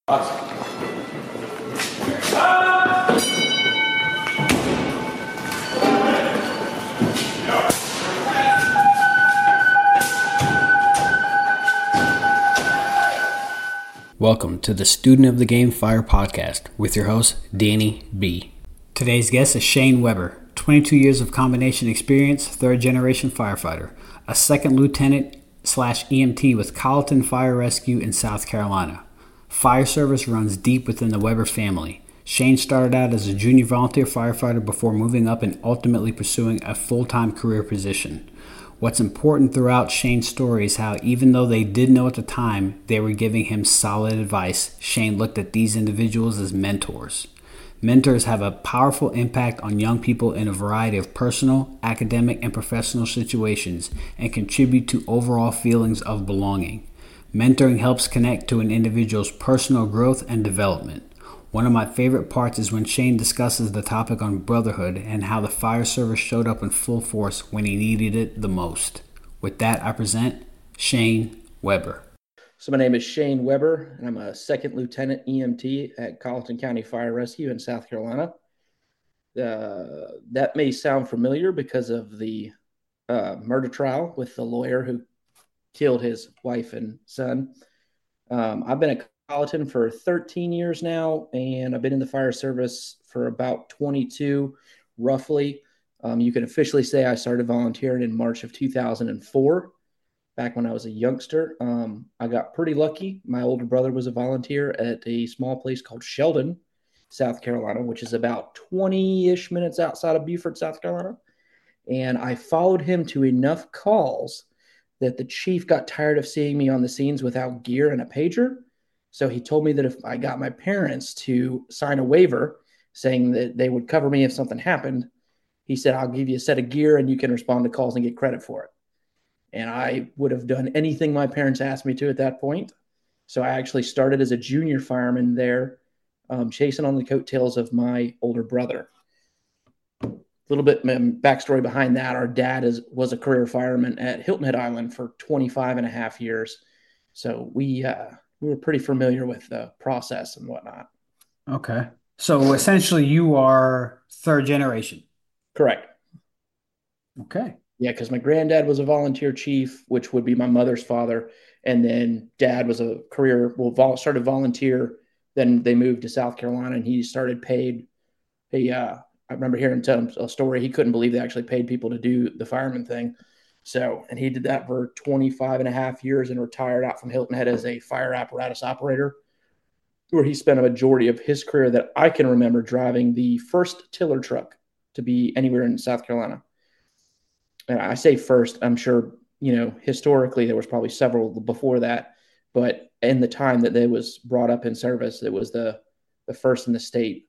Welcome to the Student of the Game Fire podcast with your host, Danny B. Today's guest is Shane Weber, 22 years of combination experience, third generation firefighter, a second lieutenant / EMT with Colleton Fire Rescue in South Carolina. Fire service runs deep within the Weber family. Shane started out as a junior volunteer firefighter before moving up and ultimately pursuing a full-time career position. What's important throughout Shane's story is how, even though they didn't know at the time they were giving him solid advice, Shane looked at these individuals as mentors. Mentors have a powerful impact on young people in a variety of personal, academic, and professional situations and contribute to overall feelings of belonging. Mentoring helps connect to an individual's personal growth and development. One of my favorite parts is when Shane discusses the topic on brotherhood and how the fire service showed up in full force when he needed it the most. With that, I present Shane Weber. So my name is Shane Weber, and I'm a second lieutenant EMT at Colleton County Fire Rescue in South Carolina. That may sound familiar because of the murder trial with the lawyer who killed his wife and son. I've been at Colleton for 13 years now, and I've been in the fire service for about 22, roughly. You can officially say I started volunteering in March of 2004, back when I was a youngster. I got pretty lucky. My older brother was a volunteer at a small place called Sheldon, South Carolina, which is about 20-ish minutes outside of Beaufort, South Carolina. And I followed him to enough calls that the chief got tired of seeing me on the scenes without gear and a pager. So he told me that if I got my parents to sign a waiver saying that they would cover me if something happened, he said, I'll give you a set of gear and you can respond to calls and get credit for it. And I would have done anything my parents asked me to at that point. So I actually started as a junior fireman there, chasing on the coattails of my older brother. A little bit backstory behind that. Our dad was a career fireman at Hilton Head Island for 25 and a half years. So we were pretty familiar with the process and whatnot. Okay. So essentially you are third generation. Correct. Okay. Yeah, because my granddad was a volunteer chief, which would be my mother's father. And then dad was a started volunteer. Then they moved to South Carolina and he started paid. I remember hearing a story. He couldn't believe they actually paid people to do the fireman thing. So, and he did that for 25 and a half years and retired out from Hilton Head as a fire apparatus operator, where he spent a majority of his career that I can remember driving the first tiller truck to be anywhere in South Carolina. And I say first, I'm sure, historically there was probably several before that, but in the time that they was brought up in service, it was the first in the state.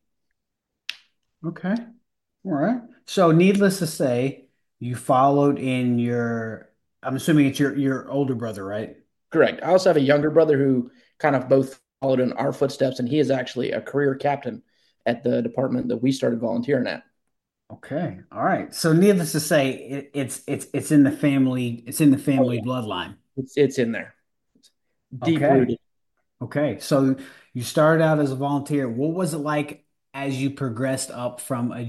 Okay. All right. So needless to say, you followed in I'm assuming it's your older brother, right? Correct. I also have a younger brother who kind of both followed in our footsteps, and he is actually a career captain at the department that we started volunteering at. Okay. All right. So needless to say, it's in the family, Oh, yeah. bloodline. It's in there. It's deep Okay. rooted. Okay. So you started out as a volunteer. What was it like as you progressed up from a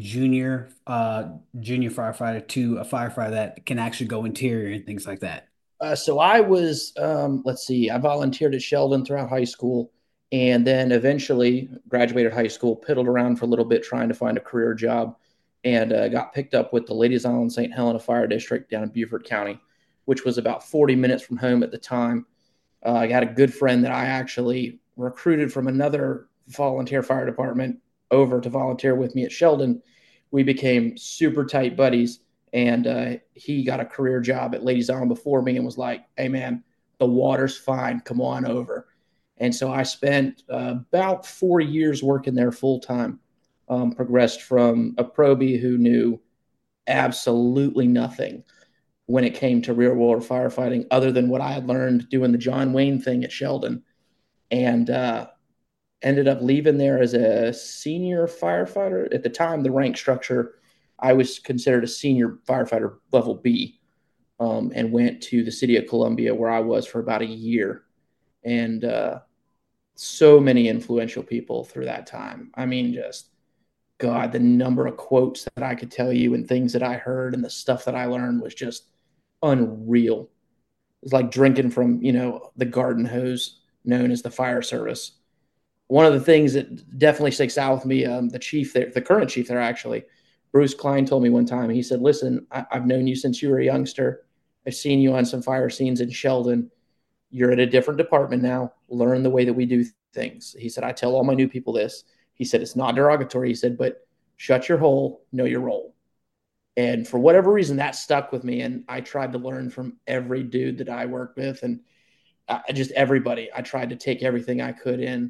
junior firefighter to a firefighter that can actually go interior and things like that? So I was, I volunteered at Sheldon throughout high school, and then eventually graduated high school, piddled around for a little bit trying to find a career job, and got picked up with the Ladies Island St. Helena Fire District down in Beaufort County, which was about 40 minutes from home at the time. I had a good friend that I actually recruited from another volunteer fire department over to volunteer with me at Sheldon. We became super tight buddies, and he got a career job at Ladies Island before me and was like, hey, man, the water's fine. Come on over. And so I spent about 4 years working there full time, progressed from a probie who knew absolutely nothing when it came to real world firefighting other than what I had learned doing the John Wayne thing at Sheldon, and ended up leaving there as a senior firefighter. At the time, the rank structure, I was considered a senior firefighter level B, and went to the city of Columbia where I was for about a year. And so many influential people through that time. I mean, just God, the number of quotes that I could tell you and things that I heard and the stuff that I learned was just unreal. It's like drinking from, the garden hose known as the fire service. One of the things that definitely sticks out with me, the chief there, the current chief there actually, Bruce Klein told me one time, he said, listen, I've known you since you were a youngster. I've seen you on some fire scenes in Sheldon. You're at a different department now. Learn the way that we do things. He said, I tell all my new people this. He said, it's not derogatory. He said, but shut your hole, know your role. And for whatever reason, that stuck with me. And I tried to learn from every dude that I worked with and just everybody. I tried to take everything I could in.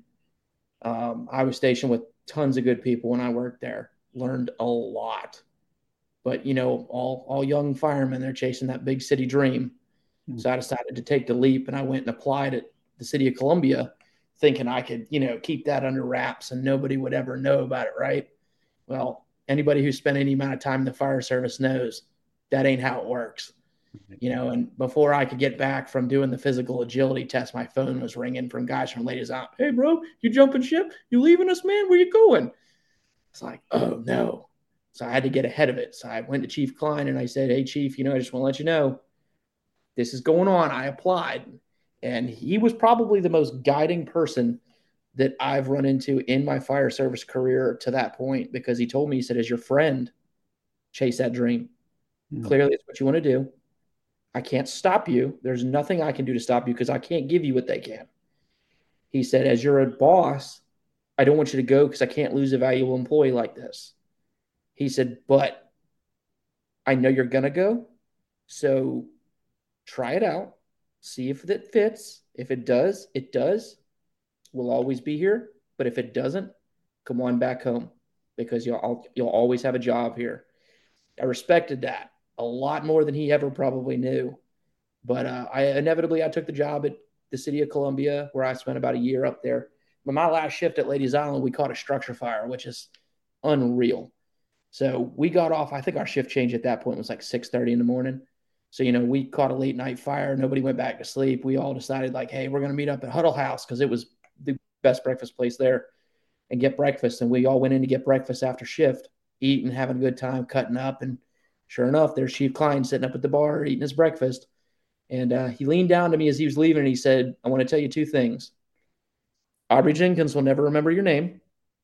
I was stationed with tons of good people when I worked there, learned a lot. But, all young firemen, they're chasing that big city dream. So I decided to take the leap and I went and applied at the city of Columbia thinking I could, keep that under wraps and nobody would ever know about it, right? Well, anybody who spent any amount of time in the fire service knows that ain't how it works. And before I could get back from doing the physical agility test, my phone was ringing from guys from Ladies Out. Hey, bro, you jumping ship? You leaving us, man? Where you going? It's like, oh, no. So I had to get ahead of it. So I went to Chief Klein and I said, hey, Chief, I just want to let you know this is going on. I applied. And he was probably the most guiding person that I've run into in my fire service career to that point because he told me, he said, as your friend, chase that dream. Clearly, it's what you want to do. I can't stop you. There's nothing I can do to stop you because I can't give you what they can. He said, as you're a boss, I don't want you to go because I can't lose a valuable employee like this. He said, but I know you're going to go. So try it out. See if it fits. If it does, it does. We'll always be here. But if it doesn't, come on back home because you'll always have a job here. I respected that a lot more than he ever probably knew. But I took the job at the city of Columbia where I spent about a year up there. But my last shift at Ladies Island, we caught a structure fire, which is unreal. So we got off. I think our shift change at that point was like 6:30 in the morning. So, we caught a late night fire. Nobody went back to sleep. We all decided like, hey, we're going to meet up at Huddle House because it was the best breakfast place there and get breakfast. And we all went in to get breakfast after shift, eating, having a good time, cutting up. And sure enough, there's Chief Klein sitting up at the bar eating his breakfast. And he leaned down to me as he was leaving and he said, I want to tell you two things. Aubrey Jenkins will never remember your name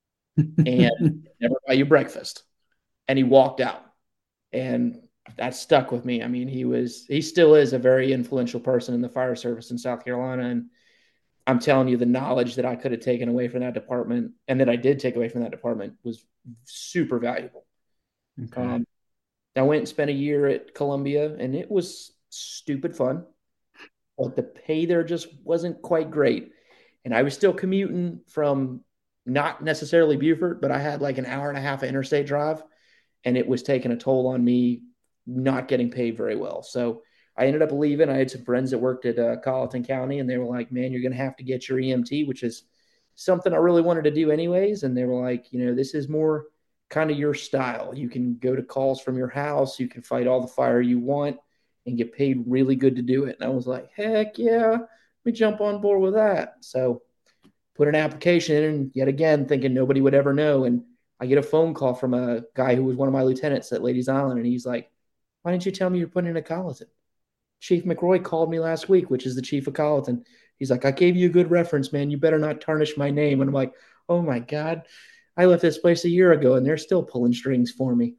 and never buy you breakfast. And he walked out. And that stuck with me. I mean, he still is a very influential person in the fire service in South Carolina. And I'm telling you, the knowledge that I could have taken away from that department and that I did take away from that department was super valuable. Okay. I went and spent a year at Columbia and it was stupid fun, but the pay there just wasn't quite great. And I was still commuting from not necessarily Beaufort, but I had like an hour and a half of interstate drive and it was taking a toll on me not getting paid very well. So I ended up leaving. I had some friends that worked at Colleton County and they were like, man, you're going to have to get your EMT, which is something I really wanted to do anyways. And they were like, this is more kind of your style. You can go to calls from your house. You can fight all the fire you want and get paid really good to do it. And I was like, heck yeah, let me jump on board with that. So put an application in and yet again, thinking nobody would ever know. And I get a phone call from a guy who was one of my lieutenants at Ladies Island. And he's like, why didn't you tell me you're putting in a Colleton? Chief McRoy called me last week, which is the chief of Colleton. He's like, I gave you a good reference, man. You better not tarnish my name. And I'm like, oh my God, I left this place a year ago and they're still pulling strings for me.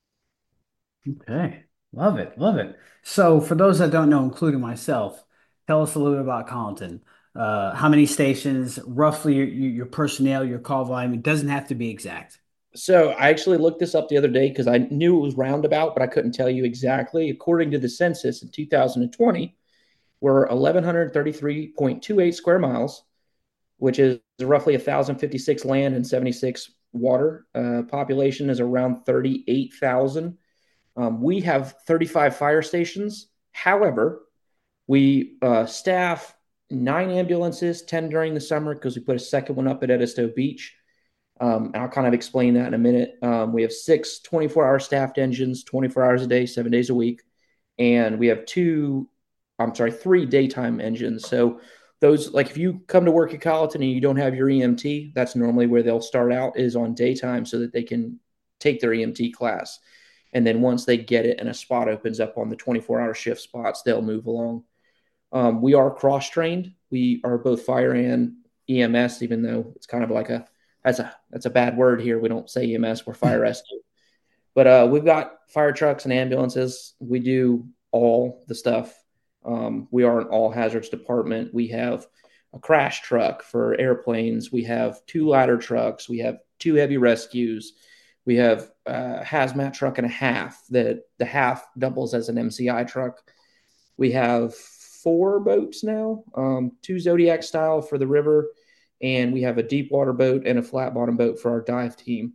Okay. Love it. Love it. So, for those that don't know, including myself, tell us a little bit about Colleton. How many stations, roughly your personnel, your call volume. It doesn't have to be exact. So I actually looked this up the other day because I knew it was roundabout, but I couldn't tell you exactly. According to the census in 2020, we're 1,133.28 square miles, which is roughly 1,056 land and 76 water. Population is around 38,000. We have 35 fire stations. However, we staff 9 ambulances, 10 during the summer because we put a second one up at Edisto Beach. And I'll kind of explain that in a minute. We have 6 24-hour staffed engines, 24 hours a day, 7 days a week. And we have 3 daytime engines. So those, like if you come to work at Colleton and you don't have your EMT, that's normally where they'll start out, is on daytime so that they can take their EMT class. And then once they get it and a spot opens up on the 24-hour shift spots, they'll move along. We are cross trained. We are both fire and EMS, even though it's kind of like that's a bad word here. We don't say EMS, we're fire rescue. But we've got fire trucks and ambulances. We do all the stuff. We are an all hazards department. We have a crash truck for airplanes. We have two ladder trucks. We have two heavy rescues. We have a hazmat truck and a half. The half doubles as an MCI truck. We have four boats now, two Zodiac style for the river, and we have a deep water boat and a flat bottom boat for our dive team.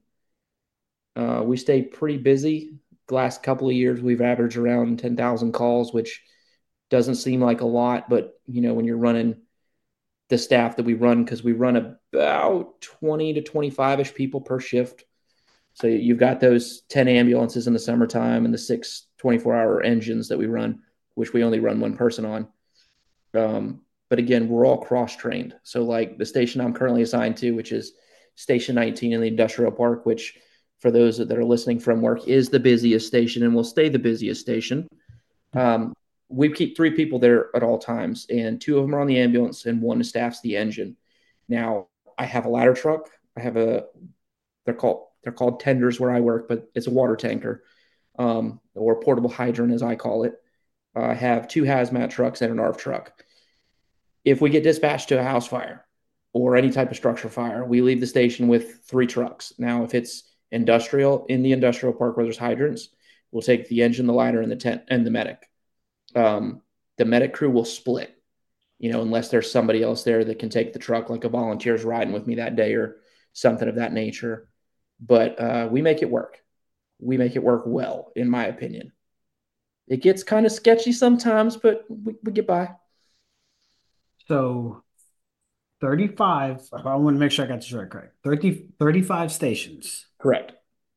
We stay pretty busy. The last couple of years, we've averaged around 10,000 calls, which doesn't seem like a lot, but when you're running the staff that we run, because we run about 20 to 25-ish people per shift. So you've got those 10 ambulances in the summertime and the 6 24-hour engines that we run, which we only run one person on. But again, we're all cross-trained. So like the station I'm currently assigned to, which is Station 19 in the industrial park, which for those that are listening from work is the busiest station and will stay the busiest station. We keep 3 people there at all times, and 2 of them are on the ambulance and 1 staffs the engine. Now I have a ladder truck. They're called tenders where I work, but it's a water tanker, or portable hydrant as I call it. I have 2 hazmat trucks and an ARF truck. If we get dispatched to a house fire or any type of structure fire, we leave the station with 3 trucks. Now, if it's industrial, in the industrial park where there's hydrants, we'll take the engine, the ladder, and the tent and the medic. The medic crew will split, unless there's somebody else there that can take the truck, like a volunteer's riding with me that day or something of that nature. But we make it work. We make it work well, in my opinion. It gets kind of sketchy sometimes, but we get by. So 35, I want to make sure I got this right, correct. 35 stations. Correct.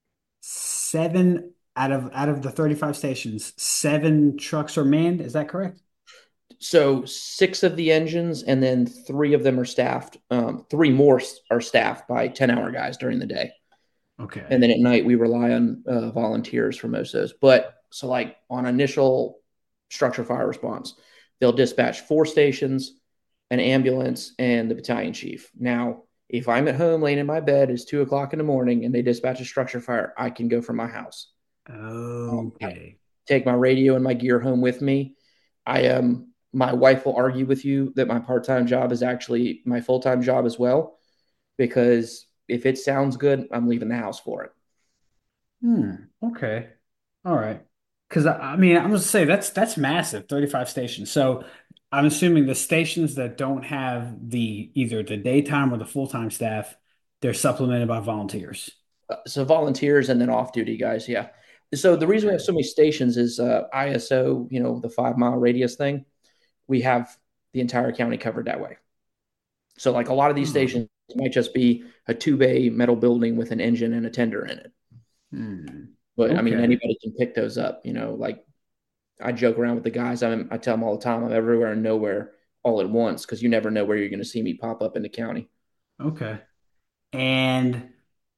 7 out of the 35 stations, 7 trucks are manned. Is that correct? So 6 of the engines, and then 3 of them are staffed. 3 more are staffed by 10-hour guys during the day. Okay. And then at night, we rely on volunteers for most of those. But so like on initial structure fire response, they'll dispatch 4 stations, an ambulance, and the battalion chief. Now, if I'm at home laying in my bed, it's 2 o'clock in the morning, and they dispatch a structure fire, I can go from my house. I Okay. take my radio and my gear home with me. My wife will argue with you that my part-time job is actually my full-time job as well, because if it sounds good, I'm leaving the house for it. Okay. All right. Because I mean, I'm gonna say that's massive, 35 stations. So I'm assuming the stations that don't have the either the daytime or the full-time staff, they're supplemented by volunteers. So volunteers and then off-duty guys, yeah. So the reason we have Okay. so many stations is ISO, the 5 mile radius thing. We have the entire county covered that way. So like a lot of these Hmm. stations might just be a 2-bay metal building with an engine and a tender in it. Hmm. But I mean, Okay. anybody can pick those up. Like I joke around with the guys. I tell them all the time, I'm everywhere and nowhere all at once, because you never know where you're going to see me pop up in the county. Okay. And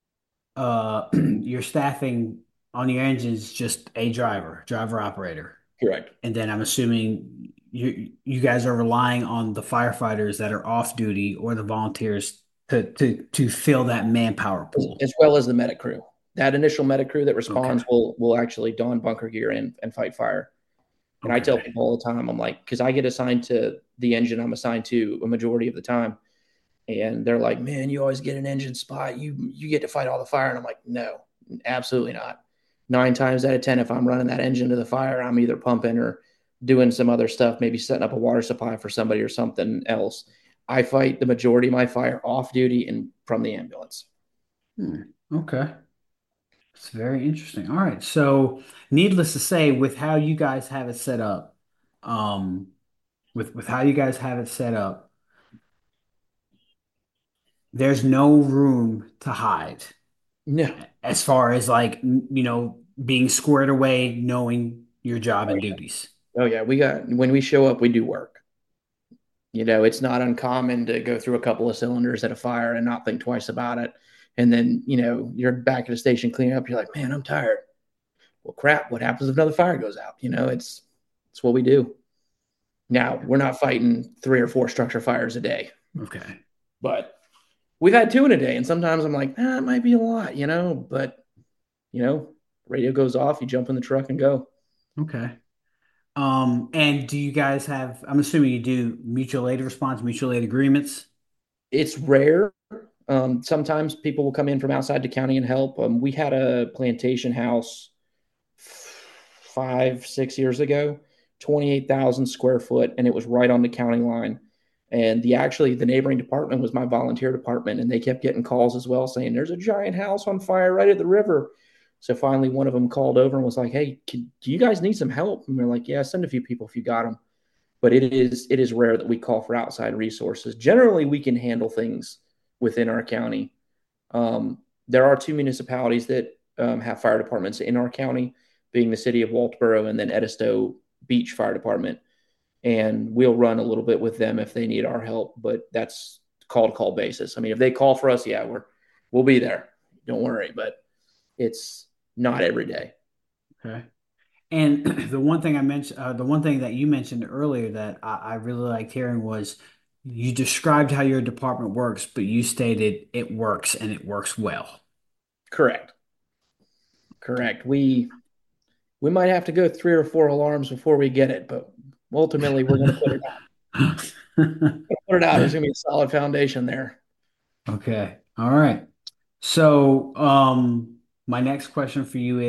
your staffing on your engine is just a driver operator. Correct. And then I'm assuming you guys are relying on the firefighters that are off duty or the volunteers to fill that manpower pool. As well as the medic crew. That initial medic crew that Okay. responds will actually don bunker gear and fight fire. And I tell Okay. people all the time, I'm like, because I get assigned to the engine I'm assigned to a majority of the time. And they're like, man, you always get an engine spot. You get to fight all the fire. And I'm like, no, absolutely not. 9 times out of 10, if I'm running that engine to the fire, I'm either pumping or doing some other stuff, maybe setting up a water supply for somebody or something else. I fight the majority of my fire off duty and from the ambulance. Okay. It's very interesting. All right. So, needless to say, with how you guys have it set up, um, with how you guys have it set up, there's no room to hide No. as far as like, being squared away, knowing your job Oh and yeah. duties. Oh yeah. When we show up, we do work. It's not uncommon to go through a couple of cylinders at a fire and not think twice about it. And then, you're back at the station cleaning up. You're like, man, I'm tired. Well, crap. What happens if another fire goes out? It's what we do. Now, we're not fighting 3 or 4 structure fires a day, Okay. but we've had 2 in a day. And sometimes I'm like, it might be a lot, but, you know, radio goes off, you jump in the truck and go. Okay. And do you guys have, I'm assuming you do mutual aid response, mutual aid agreements? It's rare. Sometimes people will come in from outside the county and help. We had a plantation house 5, 6 years ago, 28,000 square foot, and it was right on the county line. And the neighboring department was my volunteer department, and they kept getting calls as well saying there's a giant house on fire right at the river. So finally, one of them called over and was like, "Hey, do you guys need some help?" And we're like, "Yeah, send a few people if you got them." But it is rare that we call for outside resources. Generally, we can handle things within our county. There are 2 municipalities that have fire departments in our county, being the city of Waltboro and then Edisto Beach Fire Department. And we'll run a little bit with them if they need our help, but that's call basis. I mean, if they call for us, yeah, we'll be there. Don't worry, but it's not every day. Okay. And the one thing that you mentioned earlier that I really liked hearing was you described how your department works, but you stated it works and it works well. Correct. Correct. We might have to go 3 or 4 alarms before we get it, but ultimately we're going to put it out. Put it out. There's going to be a solid foundation there. Okay. All right. So, my next question for you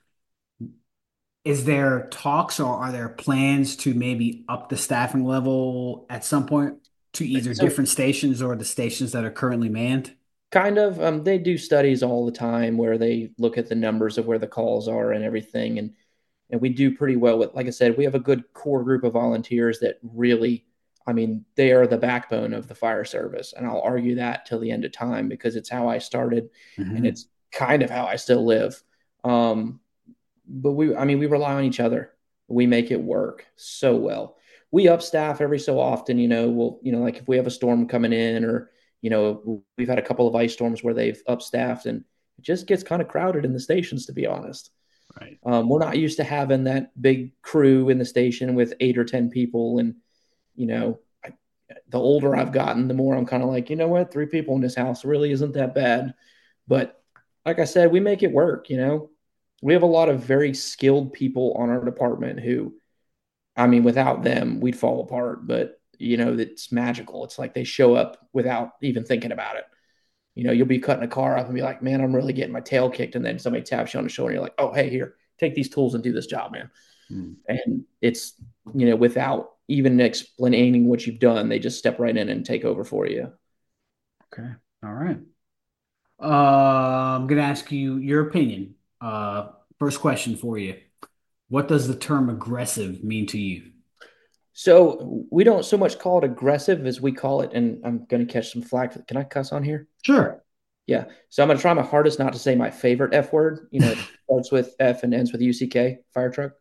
is there talks or are there plans to maybe up the staffing level at some point to either So different stations or the stations that are currently manned? kind of, they do studies all the time where they look at the numbers of where the calls are and everything, and we do pretty well with. Like I said, we have a good core group of volunteers that really, I mean, they are the backbone of the fire service, and I'll argue that till the end of time because it's how I started, and Hmm. it's kind of how I still live. Um, but I mean, we rely on each other. We make it work so well. We up staff every so often, like if we have a storm coming in or, we've had a couple of ice storms where they've up staffed and it just gets kind of crowded in the stations, to be honest. Right. We're not used to having that big crew in the station with 8 or 10 people. And, you know, I, the older I've gotten, the more I'm kind of like, you know what, 3 people in this house really isn't that bad. But like I said, we make it work. We have a lot of very skilled people on our department who, I mean, without them, we'd fall apart. But, it's magical. It's like they show up without even thinking about it. You'll be cutting a car up and be like, man, I'm really getting my tail kicked. And then somebody taps you on the shoulder and you're like, oh, hey, here, take these tools and do this job, man. Mm. And it's, without even explaining what you've done, they just step right in and take over for you. Okay. All right. I'm gonna ask you your opinion. First question for you. What does the term aggressive mean to you? So we don't so much call it aggressive as we call it, and I'm going to catch some flack. Can I cuss on here? Sure. Yeah. So I'm going to try my hardest not to say my favorite F word. It starts with F and ends with UCK, fire truck.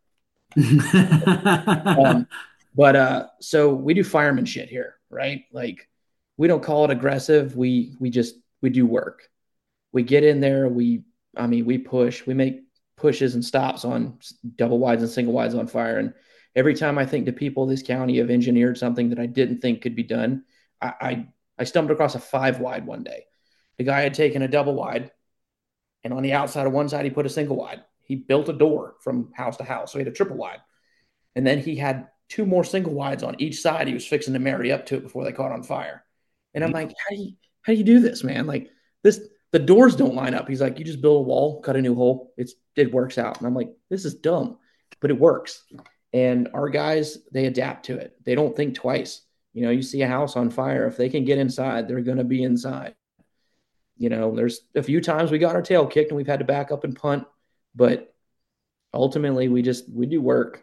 Um, but so we do fireman shit here, right? Like we don't call it aggressive. We do work. We get in there. We push. We make pushes and stops on double wides and single wides on fire. And every time I think the people of this county have engineered something that I didn't think could be done, I stumbled across a 5 wide one day. The guy had taken a double wide, and on the outside of one side he put a single wide. He built a door from house to house, so he had a triple wide. And then he had 2 more single wides on each side. He was fixing to marry up to it before they caught on fire. And I'm like, how do you do this, man? Like this, the doors don't line up. He's like, you just build a wall, cut a new hole. It works out. And I'm like, this is dumb, but it works. And our guys, they adapt to it. They don't think twice. You see a house on fire. If they can get inside, they're going to be inside. There's a few times we got our tail kicked and we've had to back up and punt, but ultimately we do work.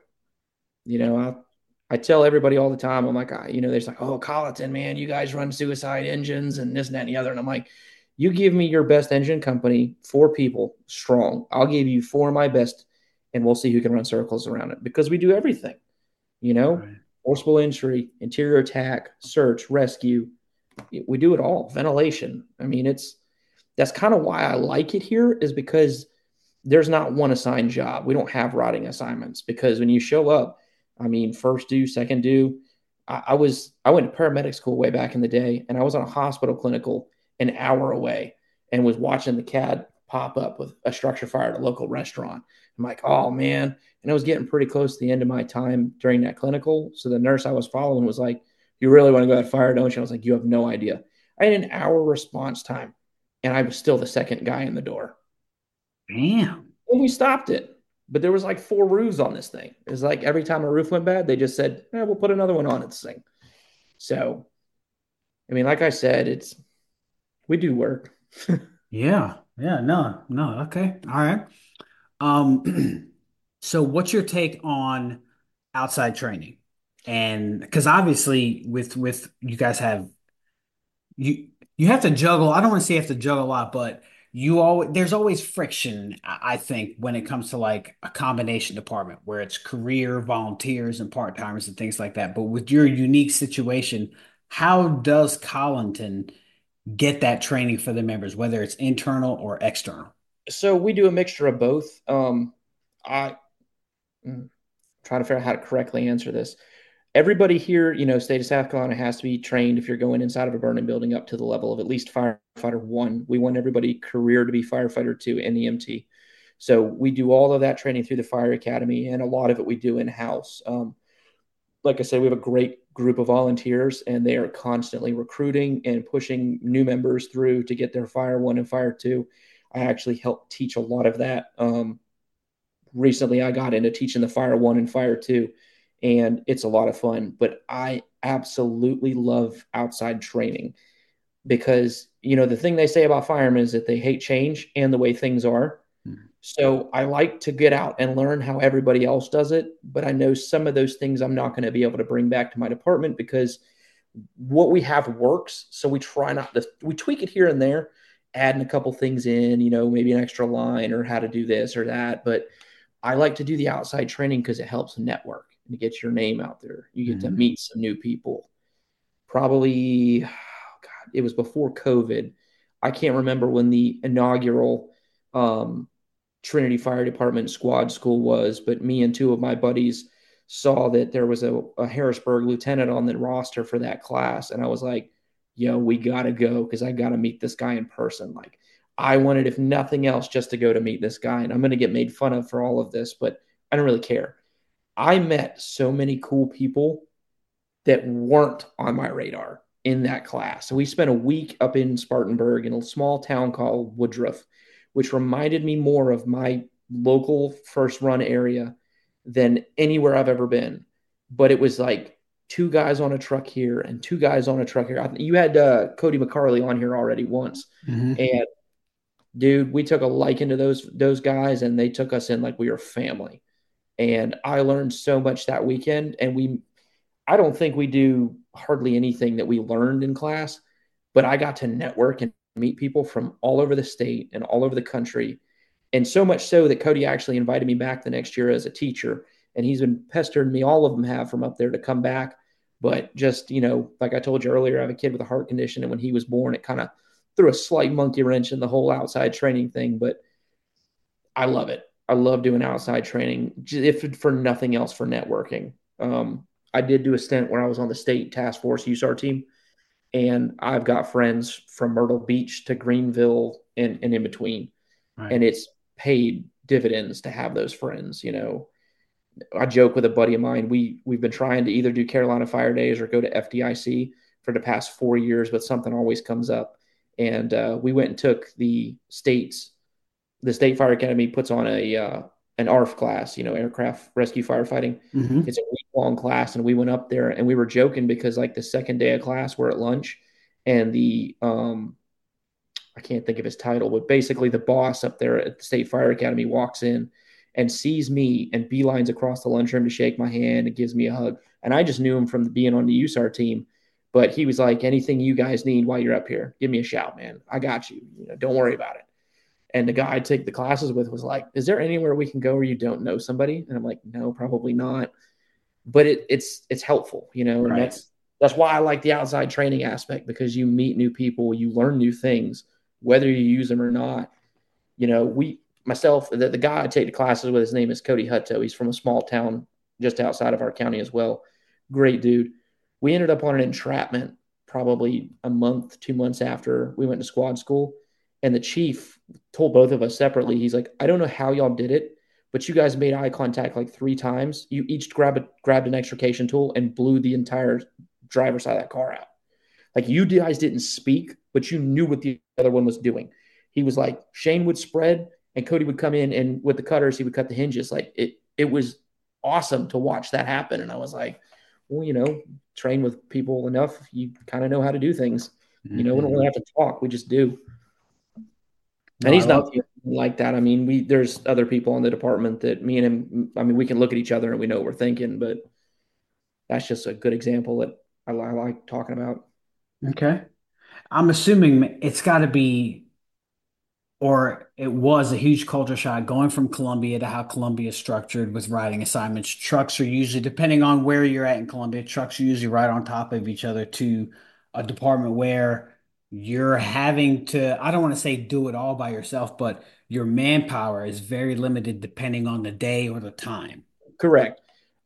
I tell everybody all the time, I'm like, there's like, oh, Colleton, man, you guys run suicide engines and this and that and the other. And I'm like, you give me your best engine company, 4 people strong. I'll give you 4 of my best and we'll see who can run circles around it because we do everything, you know? Right. forcible entry, interior attack, search, rescue. We do it all. Ventilation. I mean, that's kind of why I like it here, is because there's not one assigned job. We don't have routing assignments, because when you show up, I mean, first due, second due. I went to paramedic school way back in the day, and I was on a hospital clinical an hour away, and was watching the CAD pop up with a structure fire at a local restaurant. I'm like, oh man. And I was getting pretty close to the end of my time during that clinical. So the nurse I was following was like, you really want to go that fire, don't you? I was like, you have no idea. I had an hour response time, and I was still the second guy in the door. Damn. And we stopped it. But there was like 4 roofs on this thing. It was like every time a roof went bad, they just said, we'll put another one on this thing. So, I mean, like I said, we do work. Yeah. Yeah. No, no. Okay. All right. So what's your take on outside training? And because obviously with you guys have you you have to juggle. I don't want to say you have to juggle a lot, but you always there's always friction, I think, when it comes to like a combination department where it's career volunteers and part-timers and things like that. But with your unique situation, how does Collington get that training for the members, whether it's internal or external? So we do a mixture of both. I trying to figure out how to correctly answer this. Everybody here, state of South Carolina has to be trained if you're going inside of a burning building up to the level of at least firefighter one. We want everybody career to be firefighter two and EMT. So we do all of that training through the fire academy, and a lot of it we do in house. Like I said, we have a great group of volunteers, and they are constantly recruiting and pushing new members through to get their fire one and fire two. I actually help teach a lot of that. Recently, I got into teaching the fire one and fire two, and it's a lot of fun. But I absolutely love outside training, because the thing they say about firemen is that they hate change and the way things are. So I like to get out and learn how everybody else does it, but I know some of those things I'm not going to be able to bring back to my department, because what we have works. So we try not to, we tweak it here and there, adding a couple things in, maybe an extra line or how to do this or that. But I like to do the outside training because it helps network and to get your name out there. You get to Mhm. meet some new people. Probably, oh God, it was before COVID. I can't remember when the inaugural um, Trinity Fire Department squad school was, but me and two of my buddies saw that there was a Harrisburg lieutenant on the roster for that class. And I was like, yo, we got to go, because I got to meet this guy in person. Like, I wanted, if nothing else, just to go to meet this guy. And I'm going to get made fun of for all of this, but I don't really care. I met so many cool people that weren't on my radar in that class. So we spent a week up in Spartanburg in a small town called Woodruff, which reminded me more of my local first run area than anywhere I've ever been. But it was like two guys on a truck here and two guys on a truck here. You had Cody McCarley on here already once, Mhm. and dude, we took a liking to those guys, and they took us in like we were family. And I learned so much that weekend, and I don't think we do hardly anything that we learned in class, but I got to network and meet people from all over the state and all over the country. And so much so that Cody actually invited me back the next year as a teacher. And he's been pestering me, all of them have, from up there to come back. But just, like I told you earlier, I have a kid with a heart condition. And when he was born, it kind of threw a slight monkey wrench in the whole outside training thing. But I love it. I love doing outside training, if for nothing else, for networking. I did do a stint where I was on the state task force USAR team, and I've got friends from Myrtle Beach to Greenville and in between, Right. and it's paid dividends to have those friends. I joke with a buddy of mine. We've been trying to either do Carolina Fire Days or go to FDIC for the past 4 years, but something always comes up. And we went and took the State Fire Academy puts on an ARF class, aircraft rescue firefighting. Hmm. It's a week long class, and we went up there and we were joking because like the second day of class, we're at lunch, and the I can't think of his title, but basically the boss up there at the State Fire Academy walks in and sees me and beelines across the lunchroom to shake my hand and gives me a hug. And I just knew him from being on the USAR team, but he was like, anything you guys need while you're up here, give me a shout, man. I got you. Don't worry about it. And the guy I take the classes with was like, is there anywhere we can go where you don't know somebody? And I'm like, no, probably not. but it's helpful, and Right. that's why I like the outside training aspect, because you meet new people, you learn new things, whether you use them or not. The guy I take the classes with, his name is Cody Hutto. He's from a small town just outside of our county as well. Great dude. We ended up on an entrapment probably a month, 2 months after we went to squad school. And the chief told both of us separately, he's like, I don't know how y'all did it, but you guys made eye contact like 3 times. You each grabbed an extrication tool and blew the entire driver's side of that car out. Like, you guys didn't speak, but you knew what the other one was doing. He was like, Shane would spread and Cody would come in, and with the cutters, he would cut the hinges. Like, it was awesome to watch that happen. And I was like, well, train with people enough, you kind of know how to do things. We don't really have to talk. We just do. No, And I he's not love. like that. I mean, there's other people in the department that me and him, I mean, we can look at each other and we know what we're thinking, but that's just a good example that I like talking about. Okay. I'm assuming it's got to be, or it was a huge culture shock going from Columbia to how Columbia is structured with riding assignments. Trucks are usually, depending on where you're at in Columbia, trucks are usually right on top of each other to a department where you're having to, I don't want to say do it all by yourself, but your manpower is very limited depending on the day or the time. Correct.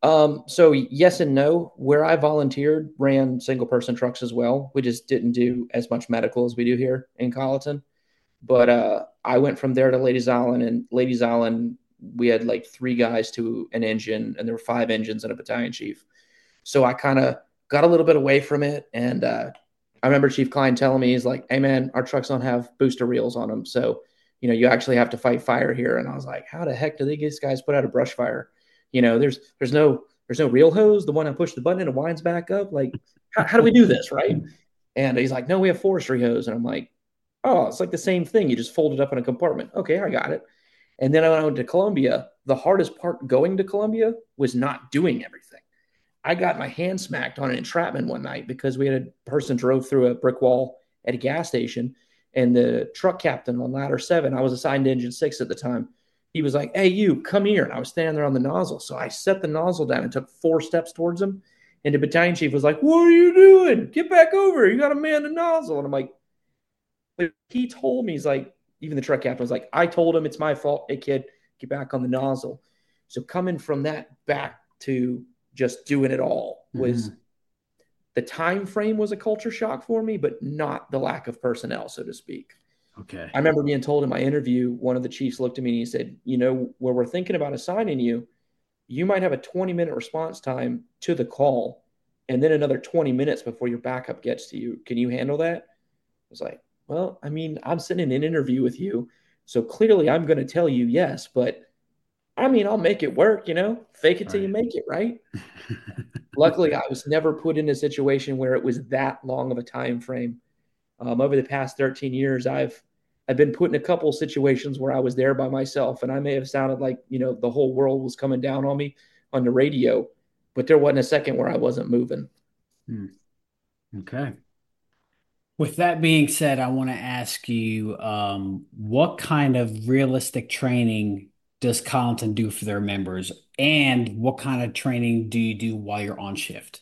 So yes and no. Where I volunteered, ran single person trucks as well. We just didn't do as much medical as we do here in Colleton. But I went from there to Ladies Island, and Ladies Island, we had like 3 guys to an engine, and there were 5 engines and a battalion chief. So I kind of got a little bit away from it. And I remember Chief Klein telling me, he's like, hey, man, our trucks don't have booster reels on them. So, you actually have to fight fire here. And I was like, how the heck do these guys put out a brush fire? There's no reel hose, the one I push the button and it winds back up. Like, how do we do this? Right. And he's like, no, we have forestry hose. And I'm like, oh, it's like the same thing. You just fold it up in a compartment. Okay, I got it. And then I went to Columbia. The hardest part going to Columbia was not doing everything. I got my hand smacked on an entrapment one night because we had a person drove through a brick wall at a gas station, and the truck captain on ladder 7, I was assigned to engine 6 at the time. He was like, hey, you come here. And I was standing there on the nozzle. So I set the nozzle down and took 4 steps towards him. And the battalion chief was like, what are you doing? Get back over. You got to man the nozzle. And I'm like, but he told me, he's like, even the truck captain was like, I told him it's my fault. Hey, kid, get back on the nozzle. So coming from that back to just doing it all was, Mhm. the time frame was a culture shock for me, but not the lack of personnel, so to speak. Okay. I remember being told in my interview, one of the chiefs looked at me and he said, where we're thinking about assigning you, you might have a 20-minute response time to the call and then another 20 minutes before your backup gets to you. Can you handle that? I was like, well, I mean, I'm sitting in an interview with you. So clearly I'm going to tell you yes, but I mean, I'll make it work, fake it till you Right. make it, right? Luckily, I was never put in a situation where it was that long of a time frame. Over the past 13 years, I've been put in a couple of situations where I was there by myself, and I may have sounded like the whole world was coming down on me on the radio, but there wasn't a second where I wasn't moving. Hmm. Okay. With that being said, I want to ask you, what kind of realistic training does Collinton do for their members? And what kind of training do you do while you're on shift?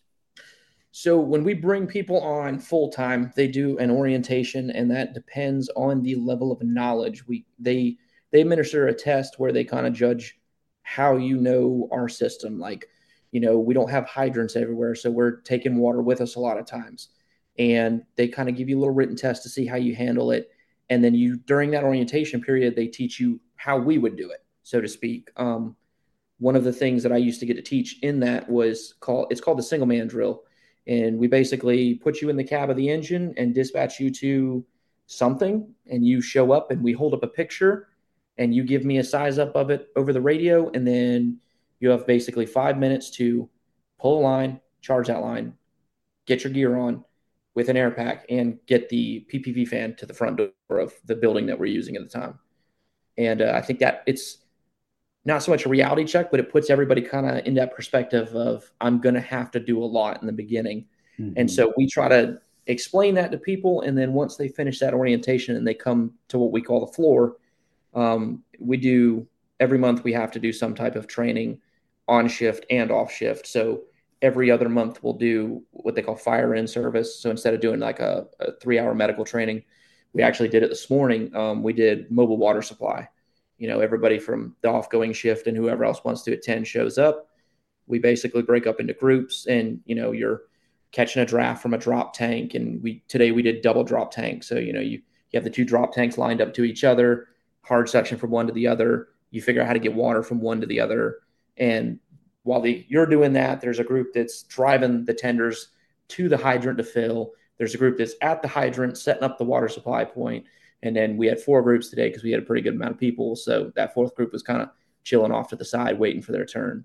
So when we bring people on full time, they do an orientation, and that depends on the level of knowledge. They administer a test where they kind of judge how our system. Like, we don't have hydrants everywhere, so we're taking water with us a lot of times, and they kind of give you a little written test to see how you handle it, and then during that orientation period, they teach you how we would do it, so to speak. One of the things that I used to get to teach in that was called the single man drill. And we basically put you in the cab of the engine and dispatch you to something, and you show up and we hold up a picture and you give me a size up of it over the radio. And then you have basically 5 minutes to pull a line, charge that line, get your gear on with an air pack, and get the PPV fan to the front door of the building that we're using at the time. And I think that it's not so much a reality check, but it puts everybody kind of in that perspective of, I'm going to have to do a lot in the beginning. And Mhm. so we try to explain that to people. And then once they finish that orientation and they come to what we call the floor, we do every month, we have to do some type of training on shift and off shift. So every other month we'll do what they call fire in service. So instead of doing like a 3 hour medical training, we actually did it this morning. We did mobile water supply. Everybody from the off-going shift and whoever else wants to attend shows up. We basically break up into groups, and you're catching a draft from a drop tank. And today we did double drop tank. So you have the two drop tanks lined up to each other, hard suction from one to the other. You figure out how to get water from one to the other. And while you're doing that, there's a group that's driving the tenders to the hydrant to fill. There's a group that's at the hydrant setting up the water supply point. And then we had 4 groups today because we had a pretty good amount of people. So that 4th group was kind of chilling off to the side, waiting for their turn.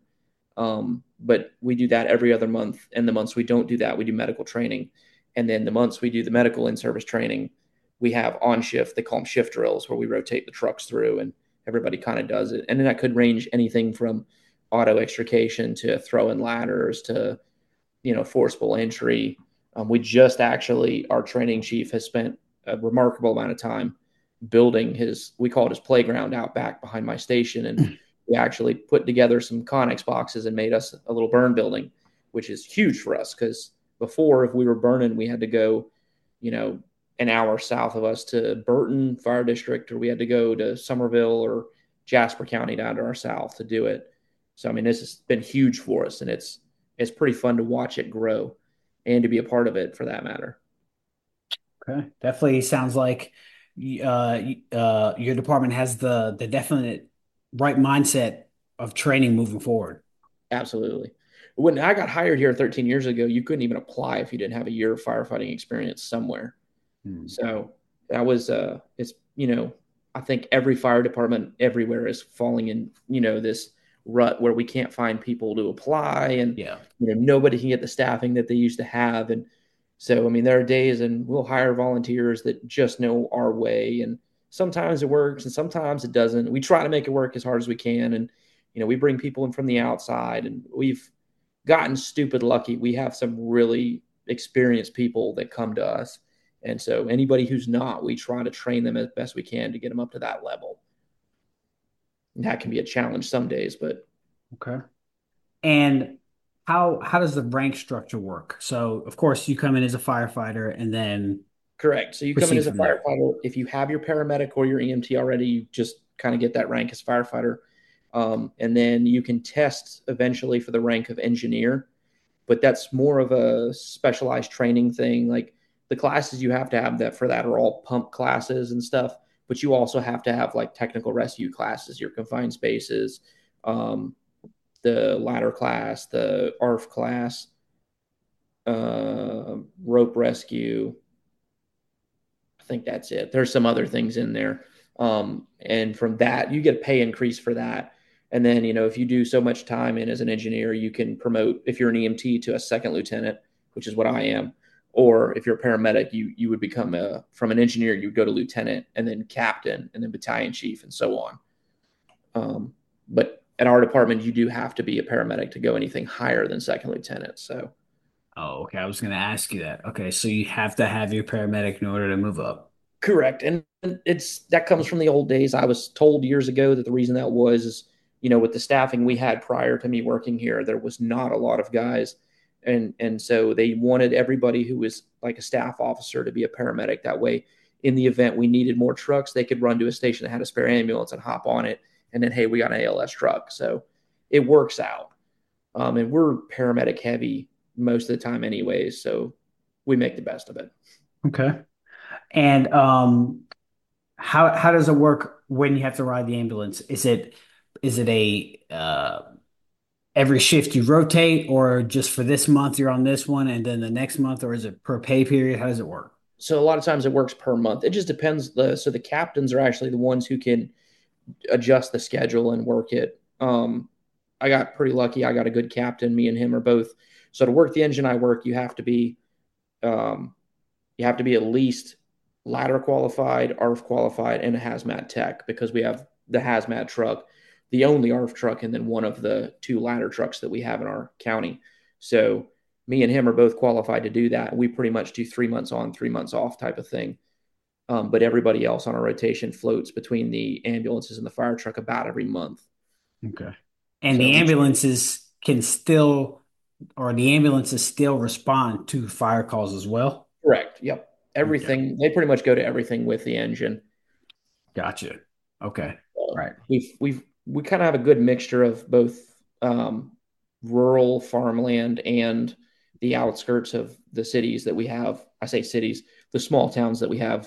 But we do that every other month. And the months we don't do that, we do medical training. And then the months we do the medical in-service training, we have on shift, they call them shift drills, where we rotate the trucks through and everybody kind of does it. And then that could range anything from auto extrication to throwing ladders to, forcible entry. We just actually, our training chief has spent a remarkable amount of time building we call it his playground out back behind my station. And we actually put together some Connex boxes and made us a little burn building, which is huge for us. Because before, if we were burning, we had to go, an hour south of us to Burton Fire District, or we had to go to Somerville or Jasper County down to our south to do it. So, I mean, this has been huge for us, and it's pretty fun to watch it grow and to be a part of it for that matter. Okay. Definitely sounds like your department has the definite right mindset of training moving forward. Absolutely. When I got hired here 13 years ago, you couldn't even apply if you didn't have a year of firefighting experience somewhere. Hmm. So that was I think every fire department everywhere is falling in, this rut where we can't find people to apply, and Yeah. nobody can get the staffing that they used to have. And so, I mean, there are days and we'll hire volunteers that just know our way, and sometimes it works and sometimes it doesn't. We try to make it work as hard as we can, and we bring people in from the outside, and we've gotten stupid lucky. We have some really experienced people that come to us. And so anybody who's not, we try to train them as best we can to get them up to that level. And that can be a challenge some days, but Okay. And how does the rank structure work? So, of course, you come in as a firefighter and then correct. So you come in proceed as a from there. firefighter. If you have your paramedic or your EMT already, you just kind of get that rank as firefighter. And then you can test eventually for the rank of engineer, but that's more of a specialized training thing. Like the classes you have to have that for that are all pump classes and stuff, but you also have to have like technical rescue classes, your confined spaces, um, the ladder class, the ARF class, rope rescue. I think that's it. There's some other things in there. And from that, you get a pay increase for that. And then, if you do so much time in as an engineer, you can promote, if you're an EMT, to a second lieutenant, which is what I am. Or if you're a paramedic, you would become from an engineer, you would go to lieutenant and then captain and then battalion chief and so on. But at our department, you do have to be a paramedic to go anything higher than second lieutenant. So Oh, okay. I was going to ask you that. Okay, so you have to have your paramedic in order to move up. correct. And that comes from the old days. I was told years ago that the reason that was is, with the staffing we had prior to me working here, there was not a lot of guys. And so they wanted everybody who was like a staff officer to be a paramedic. That way, in the event we needed more trucks, they could run to a station that had a spare ambulance and hop on it. And then, hey, we got an ALS truck. So it works out. And we're paramedic heavy most of the time anyways. So we make the best of it. Okay. And how does it work when you have to ride the ambulance? Is it a every shift you rotate, or just for this month you're on this one and then the next month, or is it per pay period? How does it work? So a lot of times it works per month. It just depends. So the captains are actually the ones who can adjust the schedule and work it. I got pretty lucky. I got a good captain. Me and him are both. So to work the engine I work, um, you have to be at least ladder qualified, ARF qualified, and a hazmat tech, because we have the hazmat truck, the only ARF truck, and then one of the 2 ladder trucks that we have in our county. So me and him are both qualified to do that. We pretty much do 3 months on, 3 months off type of thing. But everybody else on our rotation floats between the ambulances and the fire truck about every month. Okay. And So the we ambulances can still, or the ambulances still respond to fire calls as well. correct. Yep. Okay. Everything, they pretty much go to everything with the engine. Gotcha. Okay. Right. We kind of have a good mixture of both um, rural farmland and the outskirts of the cities that we have. I say cities, the small towns that we have.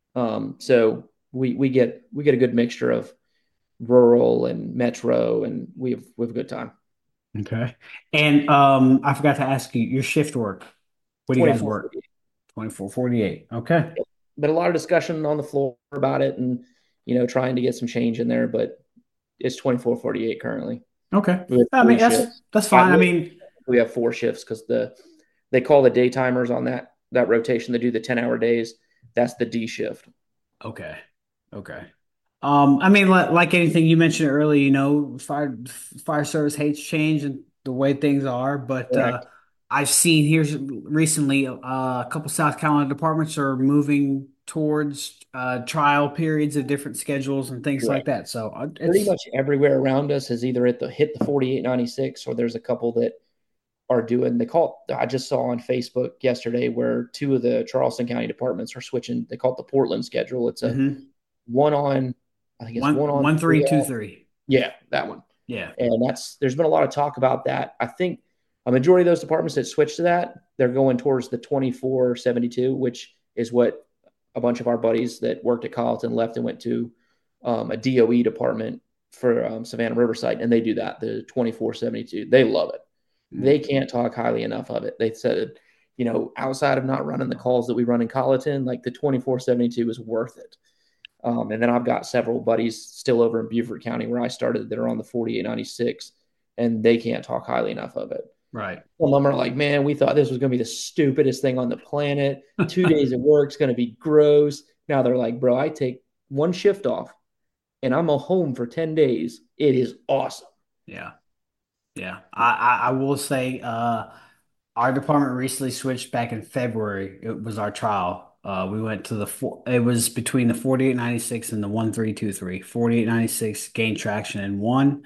So we get a good mixture of rural and metro, and we have a good time. Okay. And I forgot to ask you your shift work. What do you guys 24, work? 24/48. Okay. but a lot of discussion on the floor about it, and trying to get some change in there. But it's 24/48 currently. Okay. We have I mean, three that's shifts. that's fine. I We mean, we have four shifts because they call the day timers on that rotation. They do the 10-hour days. That's the D shift. okay. Okay. I mean, like anything you mentioned earlier, fire service hates change and the way things are, but Correct. I've seen here recently a couple South Carolina departments are moving towards trial periods of different schedules and things like Correct. that. So Pretty it's much everywhere around us is either hit the 4896, or there's a couple that are doing. They call it. I just saw on Facebook yesterday where two of the Charleston County departments are switching. They call it the Portland schedule. It's a mhm. one on. I think it's one on, One three three two off. three. Yeah, that one. Yeah. And there's been a lot of talk about that. I think a majority of those departments that switch to that, they're going towards the 24/72, which is what a bunch of our buddies that worked at Colleton left and went to a DOE department for Savannah Riverside, and they do that, the 24/72. They love it. Mm. They can't talk highly enough of it. They said, outside of not running the calls that we run in Colleton, like the 24/72 is worth it. And then I've got several buddies still over in Beaufort County where I started that are on the 4896, and they can't talk highly enough of it. Right. Some of them are like, man, we thought this was going to be the stupidest thing on the planet. 2 days of work is going to be gross. Now they're like, bro, I take one shift off and I'm home for 10 days. It is awesome. Yeah. Yeah. I will say our department recently switched back in February. It was our trial. We went to it was between the 4896 and the 1323. 4896 gained traction and won.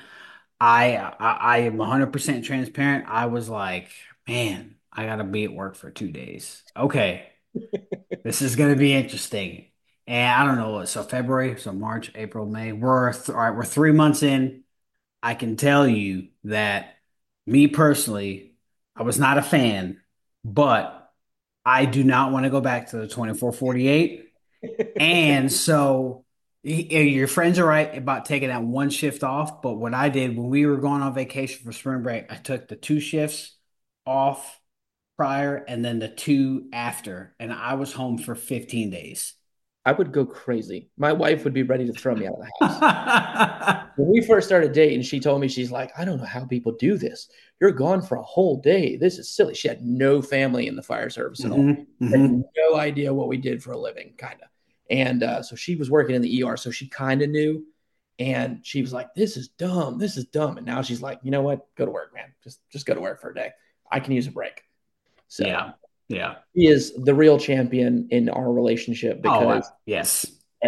I am 100% transparent. I was like, man, I gotta be at work for 2 days. Okay, this is gonna be interesting. And I don't know what. So February, so March, April, May. All right. We're 3 months in. I can tell you that me personally, I was not a fan, but I do not want to go back to the 24/48. And so your friends are right about taking that one shift off. But what I did when we were going on vacation for spring break, I took the two shifts off prior and then the two after, and I was home for 15 days. I would go crazy. My wife would be ready to throw me out of the house. When we first started dating, she told me, she's like, I don't know how people do this. You're gone for a whole day. This is silly. She had no family in the fire service at all. Had Hmm. no idea what we did for a living, kind of. And so she was working in the ER, so she kind of knew. And she was like, "This is dumb. This is dumb." And now she's like, "You know what? Go to work, man. Just go to work for a day. I can use a break." So Yeah. Yeah. he is the real champion in our relationship Oh, because yes.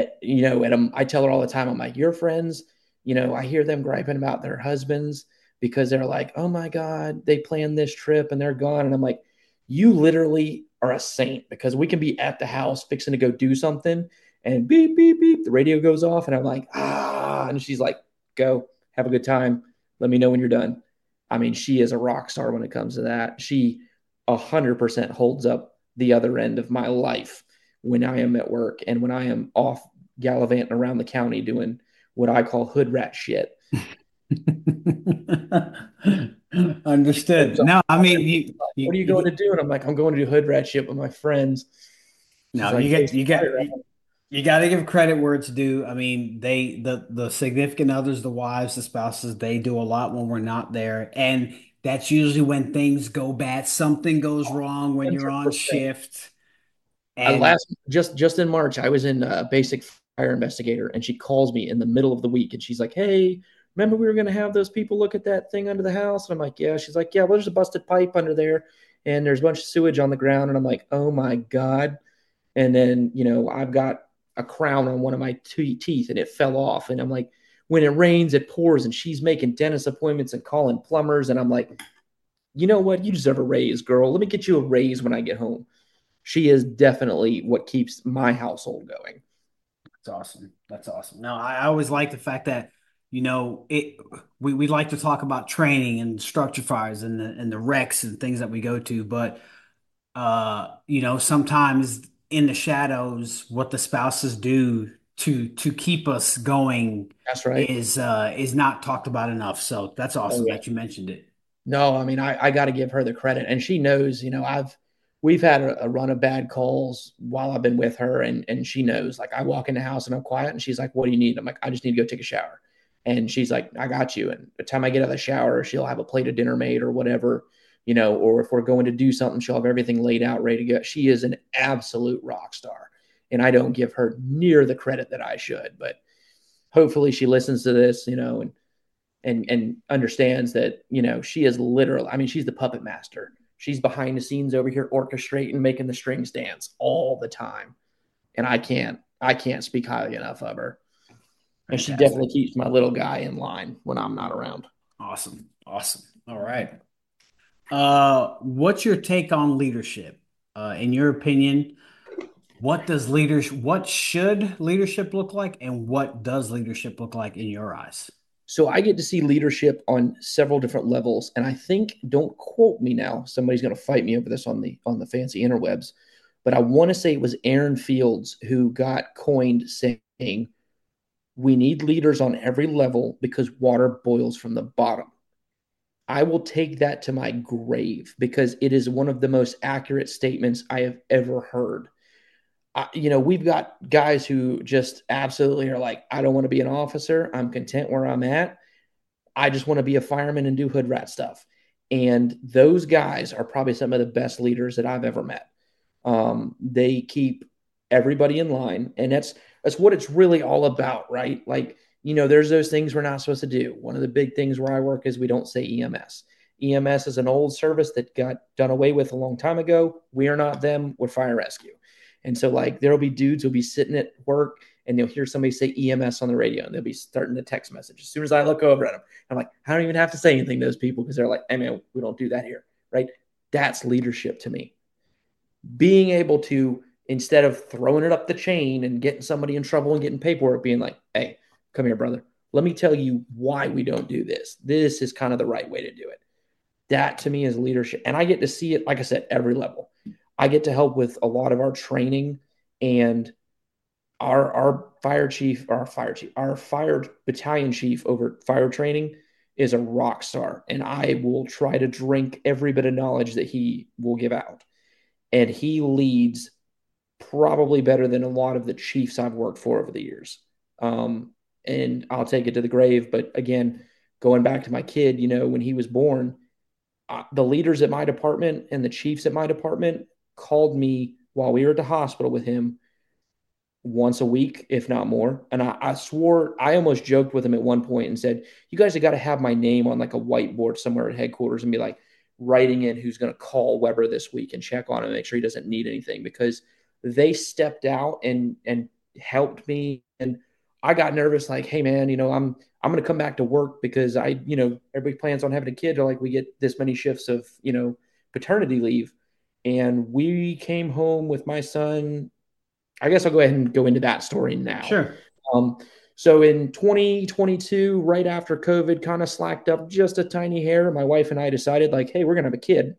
I tell her all the time, I'm like, your friends, I hear them griping about their husbands because they're like, oh my God, they planned this trip and they're gone. And I'm like, you literally are a saint because we can be at the house fixing to go do something and beep, beep, beep, the radio goes off. And I'm like, ah. And she's like, go have a good time. Let me know when you're done. I mean, she is a rock star when it comes to that. She 100% holds up the other end of my life when I am at work and when I am off gallivanting around the county doing what I call hood rat shit. Understood. So, No, I mean what are you going to do? And I'm like, I'm going to do hood rat shit with my friends. She's no, like, Jason, you got to give credit where it's due. I mean, the significant others, the wives, the spouses, they do a lot when we're not there, and that's usually when things go bad. Something goes wrong when you're on 100%. shift, and Last just in March, I was in basic fire investigator, and she calls me in the middle of the week, and she's like, "Hey, remember we were going to have those people look at that thing under the house?" And I'm like, "Yeah." She's like, "Yeah, well, there's a busted pipe under there, and there's a bunch of sewage on the ground." And I'm like, "Oh my God!" And then I've got a crown on one of my teeth, and it fell off, and I'm like, when it rains, it pours, and she's making dentist appointments and calling plumbers. And I'm like, you know what? You deserve a raise, girl. Let me get you a raise when I get home. She is definitely what keeps my household going. That's awesome. That's awesome. No, I always like the fact that, it we like to talk about training and structure fires and the wrecks and things that we go to, but sometimes in the shadows, what the spouses do to keep us going That's right. is not talked about enough. So that's Oh awesome yeah. that you mentioned it. No, I mean, I got to give her the credit, and she knows. We've had a run of bad calls while I've been with her, and she knows. Like, I walk in the house and I'm quiet, and she's like, "What do you need?" I'm like, "I just need to go take a shower," and she's like, "I got you." And by the time I get out of the shower, she'll have a plate of dinner made or whatever, or if we're going to do something, she'll have everything laid out, ready to go. She is an absolute rock star, and I don't give her near the credit that I should, but hopefully she listens to this, and understands that she is literally, I mean, she's the puppet master. She's behind the scenes over here orchestrating, making the strings dance all the time, and I can't speak highly enough of her. And she Fantastic. definitely keeps my little guy in line when I'm not around. Awesome. Awesome. All right. What's your take on leadership? In your opinion, what should leadership look like, and what does leadership look like in your eyes? So I get to see leadership on several different levels, and I think, don't quote me now, somebody's going to fight me over this on the fancy interwebs, but I want to say it was Aaron Fields who got coined saying, "We need leaders on every level because water boils from the bottom." I will take that to my grave because it is one of the most accurate statements I have ever heard. We've got guys who just absolutely are like, "I don't want to be an officer. I'm content where I'm at. I just want to be a fireman and do hood rat stuff." And those guys are probably some of the best leaders that I've ever met. They keep everybody in line, and that's what it's really all about, right? Like, there's those things we're not supposed to do. One of the big things where I work is we don't say EMS. EMS is an old service that got done away with a long time ago. We are not them. We're fire rescue. And so, like, there'll be dudes who'll be sitting at work and they'll hear somebody say EMS on the radio and they'll be starting a text message. As soon as I look over at them, I'm like, I don't even have to say anything to those people because they're like, "Hey, man, we don't do that here." Right? That's leadership to me. Being able to, instead of throwing it up the chain and getting somebody in trouble and getting paperwork, being like, "Hey, come here, brother. Let me tell you why we don't do this. This is kind of the right way to do it." That to me is leadership. And I get to see it, like I said, every level. I get to help with a lot of our training, and our our fire battalion chief over fire training is a rock star. And I will try to drink every bit of knowledge that he will give out. And he leads probably better than a lot of the chiefs I've worked for over the years. And I'll take it to the grave. But again, going back to my kid, when he was born, the leaders at my department and the chiefs at my department called me while we were at the hospital with him once a week, if not more. And I swore, I almost joked with him at one point and said, "You guys have got to have my name on like a whiteboard somewhere at headquarters and be like writing in who's going to call Weber this week and check on him, make sure he doesn't need anything," because they stepped out and helped me. And I got nervous, like, "Hey man, I'm going to come back to work because everybody plans on having a kid, or like we get this many shifts of, paternity leave." And we came home with my son. I guess I'll go ahead and go into that story now. Sure. Um, so in 2022, right after COVID kind of slacked up just a tiny hair, my wife and I decided, like, "Hey, we're gonna have a kid."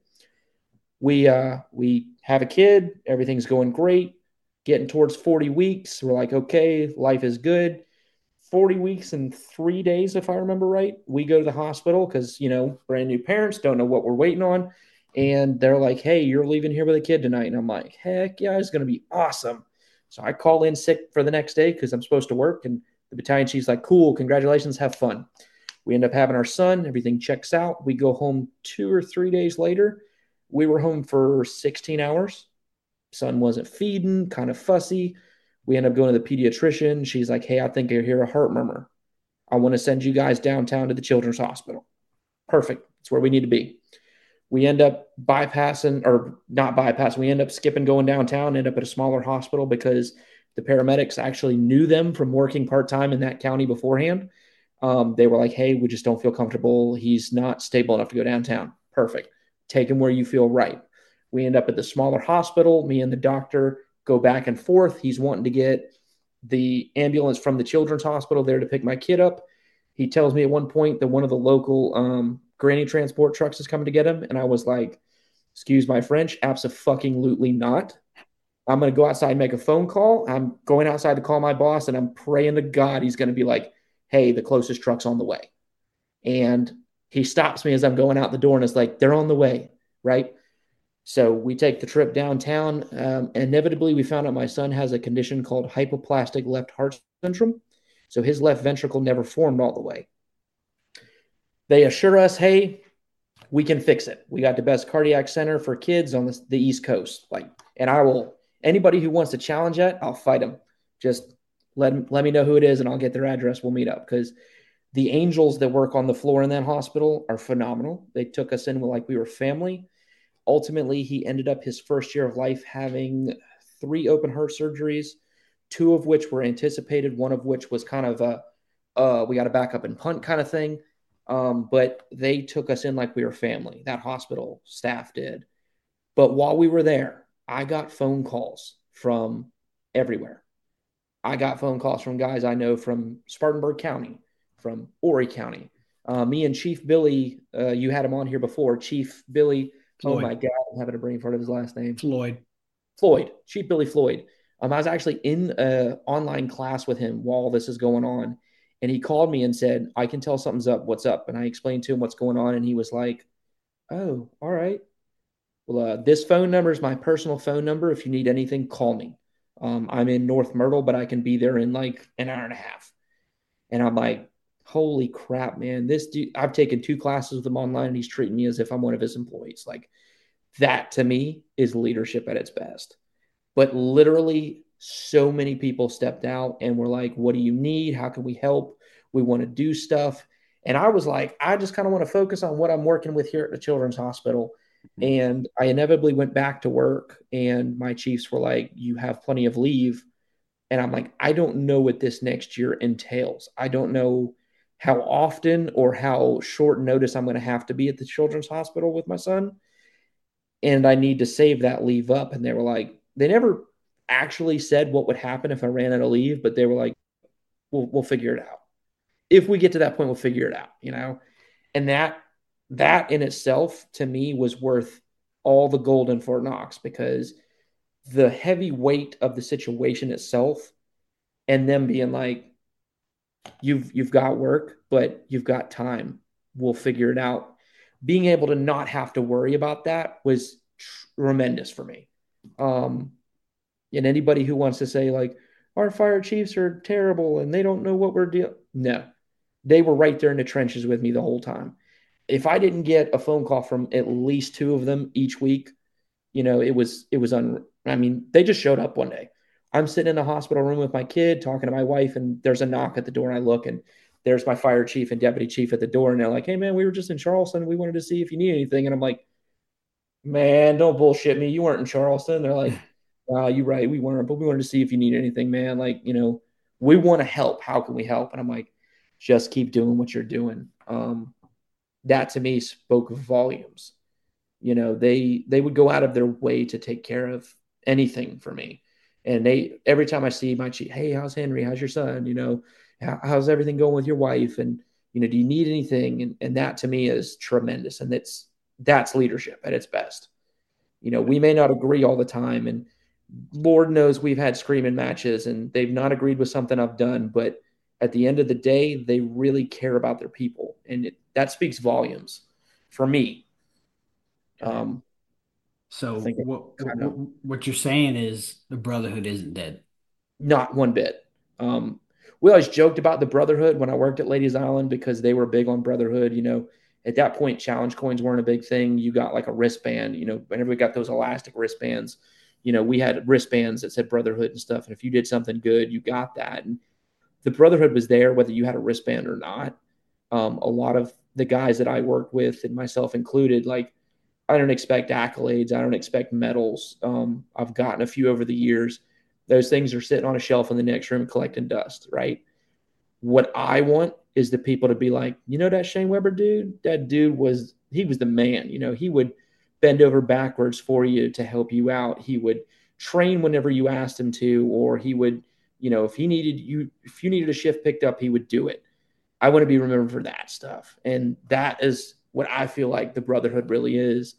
We have a kid, everything's going great, getting towards 40 weeks. We're like, okay, life is good. 40 weeks and 3 days, if I remember right, we go to the hospital because, brand new parents don't know what we're waiting on. And they're like, "Hey, you're leaving here with a kid tonight." And I'm like, "Heck yeah, it's going to be awesome." So I call in sick for the next day because I'm supposed to work. And the battalion chief's like, "Cool, congratulations, have fun." We end up having our son. Everything checks out. We go home 2 or 3 days later. We were home for 16 hours. Son wasn't feeding, kind of fussy. We end up going to the pediatrician. She's like, "Hey, I think I hear a heart murmur. I want to send you guys downtown to the children's hospital." Perfect. That's where we need to be. We end up bypassing, or not bypassing, we end up skipping going downtown, end up at a smaller hospital because the paramedics actually knew them from working part time in that county beforehand. They were like, hey, we just don't feel comfortable. He's not stable enough to go downtown. Perfect. Take him where you feel right. We end up at the smaller hospital. Me and the doctor go back and forth. He's wanting to get the ambulance from the children's hospital there to pick my kid up. He tells me at one point that one of the local granny transport trucks is coming to get him. And I was like, excuse my French, abso-fucking-lutely not. I'm going to go outside and make a phone call. I'm going outside to call my boss, and I'm praying to God he's going to be like, hey, the closest truck's on the way. And he stops me as I'm going out the door and is like, they're on the way, right? So we take the trip downtown. Inevitably, we found out my son has a condition called hypoplastic left heart syndrome. So his left ventricle never formed all the way. They assure us, hey, we can fix it. We got the best cardiac center for kids on the East Coast. Like, and I will, anybody who wants to challenge that, I'll fight them. Just let me know who it is and I'll get their address. We'll meet up because the angels that work on the floor in that hospital are phenomenal. They took us in like we were family. Ultimately, he ended up his first year of life having 3 open heart surgeries, 2 of which were anticipated, one of which was kind of we got to back up and punt kind of thing. But they took us in like we were family. That hospital staff did. But while we were there, I got phone calls from everywhere. I got phone calls from guys I know from Spartanburg County, from Horry County. Me and Chief Billy, you had him on here before. Chief Billy, oh my Floyd. God, I'm having a brain fart of his last name. Floyd. Floyd, Chief Billy Floyd. I was actually in an online class with him while this is going on. And he called me and said, I can tell something's up. What's up? And I explained to him what's going on. And he was like, oh, all right. Well, this phone number is my personal phone number. If you need anything, call me. I'm in North Myrtle, but I can be there in like an hour and a half. And I'm like, holy crap, man. This dude, I've taken 2 classes with him online and he's treating me as if I'm one of his employees. Like, that to me is leadership at its best. But literally, so many people stepped out and were like, what do you need? How can we help? We want to do stuff. And I was like, I just kind of want to focus on what I'm working with here at the Children's Hospital. And I inevitably went back to work, and my chiefs were like, you have plenty of leave. And I'm like, I don't know what this next year entails. I don't know how often or how short notice I'm going to have to be at the Children's Hospital with my son. And I need to save that leave up. And they were like, they never actually said what would happen if I ran out of leave, but they were like, we'll figure it out. If we get to that point, we'll figure it out, you know? And that in itself to me was worth all the gold in Fort Knox, because the heavy weight of the situation itself and them being like, you've got work, but you've got time. We'll figure it out. Being able to not have to worry about that was tremendous for me. Um, and anybody who wants to say like our fire chiefs are terrible and they don't know what we're doing, no, they were right there in the trenches with me the whole time. If I didn't get a phone call from at least 2 of them each week, you know, I mean, they just showed up one day. I'm sitting in the hospital room with my kid talking to my wife, and there's a knock at the door, and I look, and there's my fire chief and deputy chief at the door, and they're like, hey man, we were just in Charleston, we wanted to see if you need anything. And I'm like, man, don't bullshit me, you weren't in Charleston. They're like, you're right, we weren't, but we wanted to see if you need anything, man. Like, you know, we want to help, how can we help? And I'm like, just keep doing what you're doing. That to me spoke volumes. You know, they would go out of their way to take care of anything for me. And they, every time I see my chief, hey, how's Henry, how's your son, you know, how's everything going with your wife, and you know, do you need anything? And that to me is tremendous. And that's leadership at its best. You know, we may not agree all the time, and Lord knows we've had screaming matches and they've not agreed with something I've done, but at the end of the day, they really care about their people, and that speaks volumes for me. um I So think I know. what you're saying is the brotherhood isn't dead. Not one bit. Um, we always joked about the brotherhood when I worked at Ladies Island, because they were big on brotherhood. You know, at that point, challenge coins weren't a big thing. You got like a wristband, you know, whenever we got those elastic wristbands, you know, we had wristbands that said brotherhood and stuff. And if you did something good, you got that. And the brotherhood was there, whether you had a wristband or not. A lot of the guys that I worked with, and myself included, like, I don't expect accolades. I don't expect medals. I've gotten a few over the years. Those things are sitting on a shelf in the next room collecting dust, right? What I want is the people to be like, that Shane Weber dude, that dude he was the man. He would bend over backwards for you to help you out. He would train whenever you asked him to, or he would, if you needed a shift picked up, he would do it. I want to be remembered for that stuff. And that is what I feel like the brotherhood really is.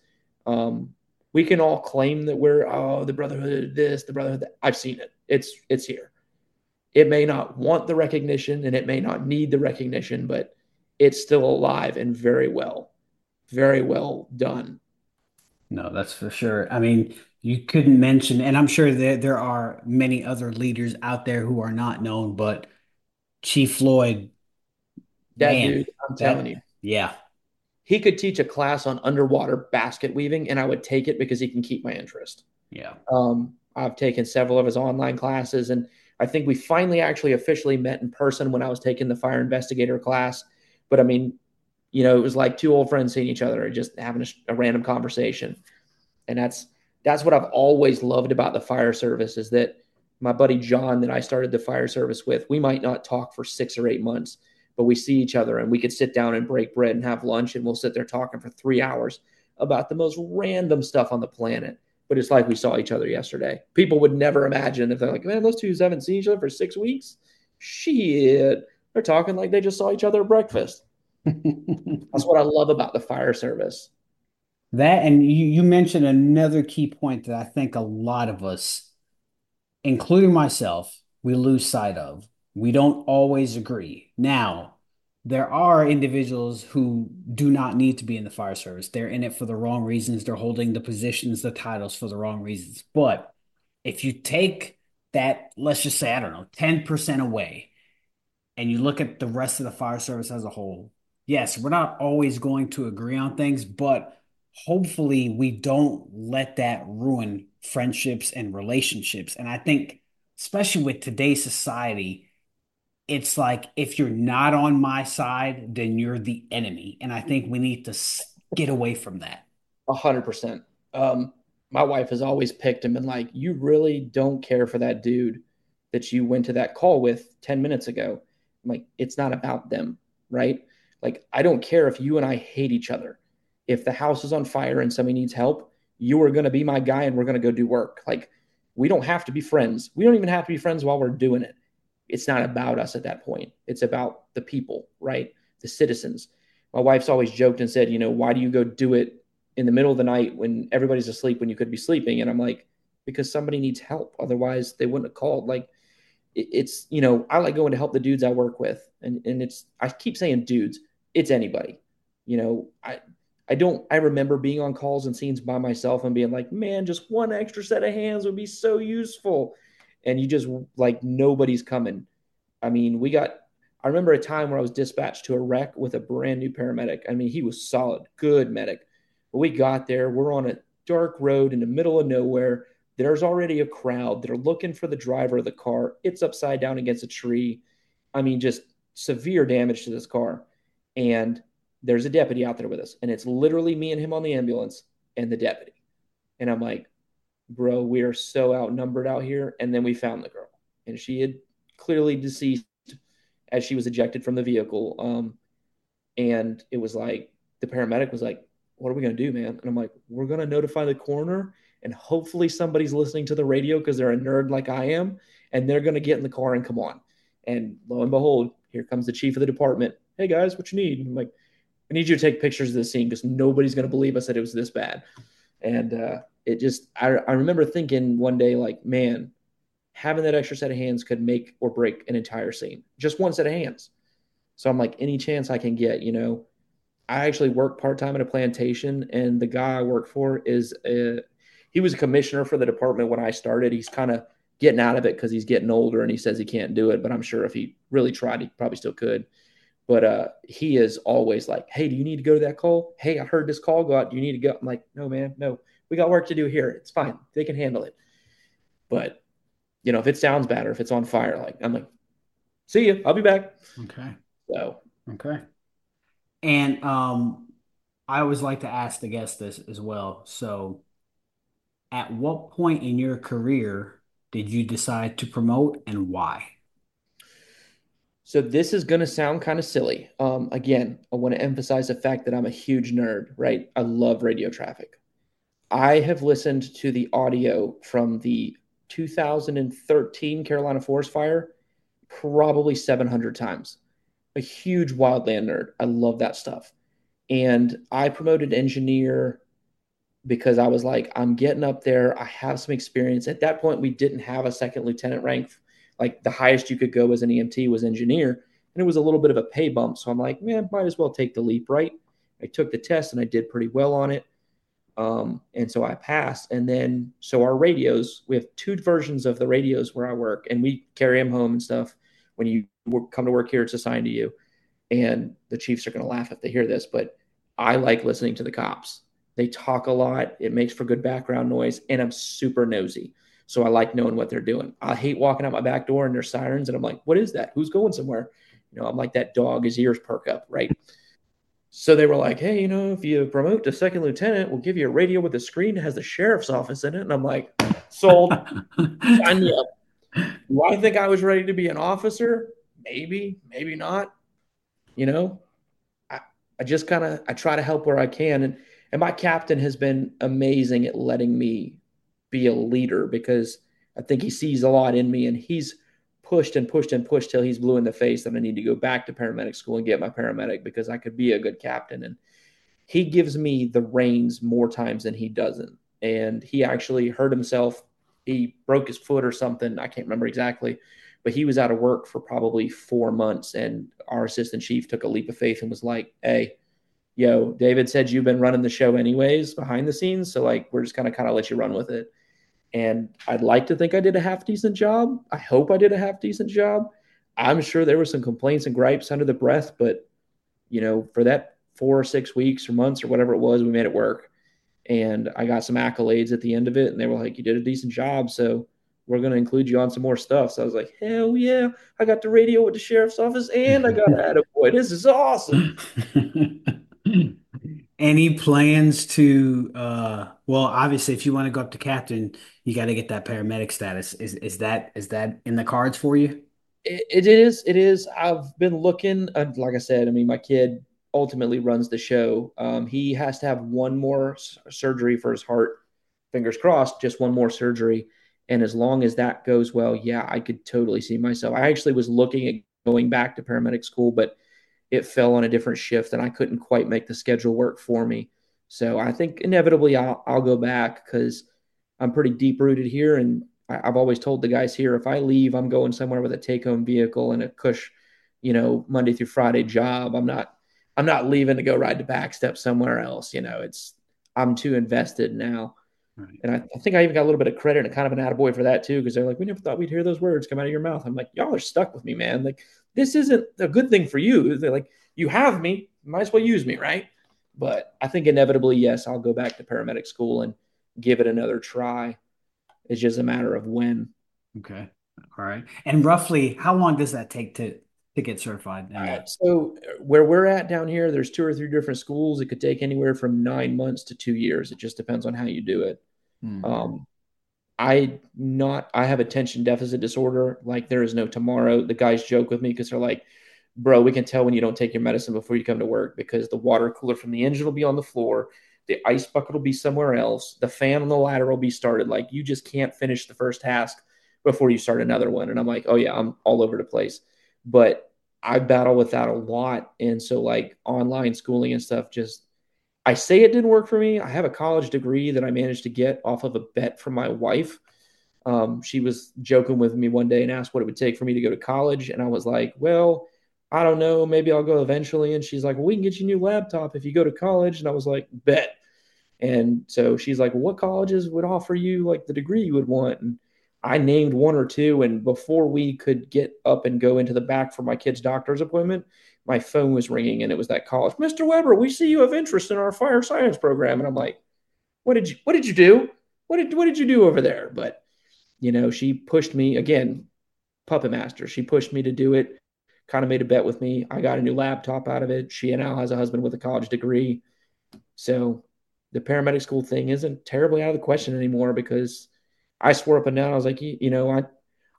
We can all claim that we're, the brotherhood of this, the brotherhood that. I've seen it. It's here. It may not want the recognition and it may not need the recognition, but it's still alive and very well done. No, that's for sure. I mean, you couldn't mention, and I'm sure there are many other leaders out there who are not known, but Chief Floyd, That man, dude, I'm telling that, you, yeah, he could teach a class on underwater basket weaving and I would take it because he can keep my interest. yeah. I've taken several of his online classes, and I think we finally actually officially met in person when I was taking the fire investigator class. But I mean, it was like two old friends seeing each other and just having a random conversation. And that's what I've always loved about the fire service is that my buddy John that I started the fire service with, we might not talk for 6 or 8 months, but we see each other and we could sit down and break bread and have lunch and we'll sit there talking for 3 hours about the most random stuff on the planet. But it's like we saw each other yesterday. People would never imagine if they're like, man, those two haven't seen each other for 6 weeks. Shit. They're talking like they just saw each other at breakfast. That's what I love about the fire service. That, and you mentioned another key point that I think a lot of us, including myself, we lose sight of. We don't always agree. Now, there are individuals who do not need to be in the fire service. They're in it for the wrong reasons. They're holding the positions, the titles for the wrong reasons. But if you take that, let's just say, I don't know, 10% away, and you look at the rest of the fire service as a whole, yes, we're not always going to agree on things, but hopefully we don't let that ruin friendships and relationships. And I think, especially with today's society, it's like if you're not on my side, then you're the enemy. And I think we need to get away from that. 100%. My wife has always picked him and like, you really don't care for that dude that you went to that call with 10 minutes ago. I'm like, it's not about them, right? Like, I don't care if you and I hate each other. If the house is on fire and somebody needs help, you are going to be my guy and we're going to go do work. Like, we don't have to be friends. We don't even have to be friends while we're doing it. It's not about us at that point. It's about the people, right? The citizens. My wife's always joked and said, why do you go do it in the middle of the night when everybody's asleep when you could be sleeping? And I'm like, because somebody needs help. Otherwise, they wouldn't have called. Like, it's, I like going to help the dudes I work with. And I keep saying dudes, it's anybody. I remember being on calls and scenes by myself and being like, man, just one extra set of hands would be so useful. And you just like, nobody's coming. I mean, I remember a time where I was dispatched to a wreck with a brand new paramedic. I mean, he was solid, good medic. But we got there, we're on a dark road in the middle of nowhere. There's already a crowd. They're looking for the driver of the car. It's upside down against a tree. I mean, just severe damage to this car. And there's a deputy out there with us. And it's literally me and him on the ambulance and the deputy. And I'm like, bro, we are so outnumbered out here. And then we found the girl. And she had clearly deceased as she was ejected from the vehicle. And it was like, the paramedic was like, what are we going to do, man? And I'm like, we're going to notify the coroner and hopefully somebody's listening to the radio because they're a nerd like I am. And they're going to get in the car and come on. And lo and behold, here comes the chief of the department. Hey guys, what you need? And I'm like, I need you to take pictures of this scene because nobody's going to believe us that it was this bad. And I remember thinking one day, like, man, having that extra set of hands could make or break an entire scene. Just one set of hands. So I'm like, any chance I can get, I actually work part time at a plantation, and the guy I work for he was a commissioner for the department when I started. He's kind of getting out of it because he's getting older, and he says he can't do it. But I'm sure if he really tried, he probably still could. But he is always like, hey, do you need to go to that call? Hey, I heard this call go out. Do you need to go? I'm like, no, man, no. We got work to do here. It's fine. They can handle it. But if it sounds bad or if it's on fire, like I'm like, see you. I'll be back. Okay. So Okay. And I always like to ask the guest this as well. So, at what point in your career did you decide to promote and why? So this is going to sound kind of silly. Again, I want to emphasize the fact that I'm a huge nerd, right? I love radio traffic. I have listened to the audio from the 2013 Carolina Forest Fire probably 700 times. A huge wildland nerd. I love that stuff. And I promoted engineer because I was like, I'm getting up there. I have some experience. At that point, we didn't have a second lieutenant rank. Like the highest you could go as an EMT was engineer. And it was a little bit of a pay bump. So I'm like, man, might as well take the leap, right? I took the test and I did pretty well on it. And so I passed. And then, so our radios, we have two versions of the radios where I work, and we carry them home and stuff. When you come to work here, it's assigned to you. And the chiefs are going to laugh if they hear this, but I like listening to the cops. They talk a lot. It makes for good background noise, and I'm super nosy. So I like knowing what they're doing. I hate walking out my back door and there's sirens, and I'm like, what is that? Who's going somewhere? I'm like that dog, his ears perk up, right? So they were like, hey, if you promote to second lieutenant, we'll give you a radio with a screen that has the sheriff's office in it. And I'm like, sold, sign me up. Do I think I was ready to be an officer? Maybe, maybe not. You know, I, I just kind of I try to help where I can, and my captain has been amazing at letting me be a leader because I think he sees a lot in me, and he's pushed and pushed and pushed till he's blue in the face that I need to go back to paramedic school and get my paramedic because I could be a good captain. And he gives me the reins more times than he doesn't. And he actually hurt himself. He broke his foot or something. I can't remember exactly, but he was out of work for probably 4 months. And our assistant chief took a leap of faith and was like, hey, David said you've been running the show anyways behind the scenes. So like, we're just going to kind of let you run with it. And I'd like to think I did a half decent job. I hope I did a half decent job. I'm sure there were some complaints and gripes under the breath, but for that 4 or 6 weeks or months or whatever it was, we made it work. And I got some accolades at the end of it, and they were like, you did a decent job. So we're going to include you on some more stuff. So I was like, hell yeah. I got the radio with the sheriff's office and I got an attaboy. This is awesome. Any plans to well, obviously if you want to go up to captain, you got to get that paramedic status. Is that in the cards for you? It is. It is. I've been looking. Like I said, I mean, my kid ultimately runs the show. He has to have one more surgery for his heart. Fingers crossed, just one more surgery. And as long as that goes well, yeah, I could totally see myself. I actually was looking at going back to paramedic school, but it fell on a different shift and I couldn't quite make the schedule work for me. So I think inevitably I'll go back because I'm pretty deep rooted here. And I've always told the guys here, if I leave, I'm going somewhere with a take home vehicle and a cush, Monday through Friday job. I'm not leaving to go ride the back step somewhere else. I'm too invested now. Right. And I think I even got a little bit of credit and kind of an attaboy for that too, because they're like, we never thought we'd hear those words come out of your mouth. I'm like, y'all are stuck with me, man. Like, this isn't a good thing for you. They're like, you have me, might as well use me, right? But I think inevitably, yes, I'll go back to paramedic school and give it another try. It's just a matter of when. Okay. All right. And roughly, how long does that take to get certified in that? So where we're at down here, there's two or three different schools. It could take anywhere from 9 months to 2 years. It just depends on how you do it. Hmm. Um, I have attention deficit disorder. Like there is no tomorrow. The guys joke with me because they're like, bro, we can tell when you don't take your medicine before you come to work because the water cooler from the engine will be on the floor. The ice bucket will be somewhere else. The fan on the ladder will be started. Like you just can't finish the first task before you start another one. And I'm like, oh yeah, I'm all over the place. But I battle with that a lot. And so like online schooling and stuff just I say it didn't work for me. I have a college degree that I managed to get off of a bet from my wife. She was joking with me one day and asked what it would take for me to go to college. And I was like, well, I don't know. Maybe I'll go eventually. And she's like, well, we can get you a new laptop if you go to college. And I was like, bet. And so she's like, well, what colleges would offer you like the degree you would want? And I named one or two. And before we could get up and go into the back for my kid's doctor's appointment, my phone was ringing and it was that college. Mr. Weber, we see you have interest in our fire science program. And I'm like, what did you do? What did you do over there? But she pushed me again, puppet master. She pushed me to do it, kind of made a bet with me. I got a new laptop out of it. She now has a husband with a college degree. So the paramedic school thing isn't terribly out of the question anymore because I swore up and down. I was like,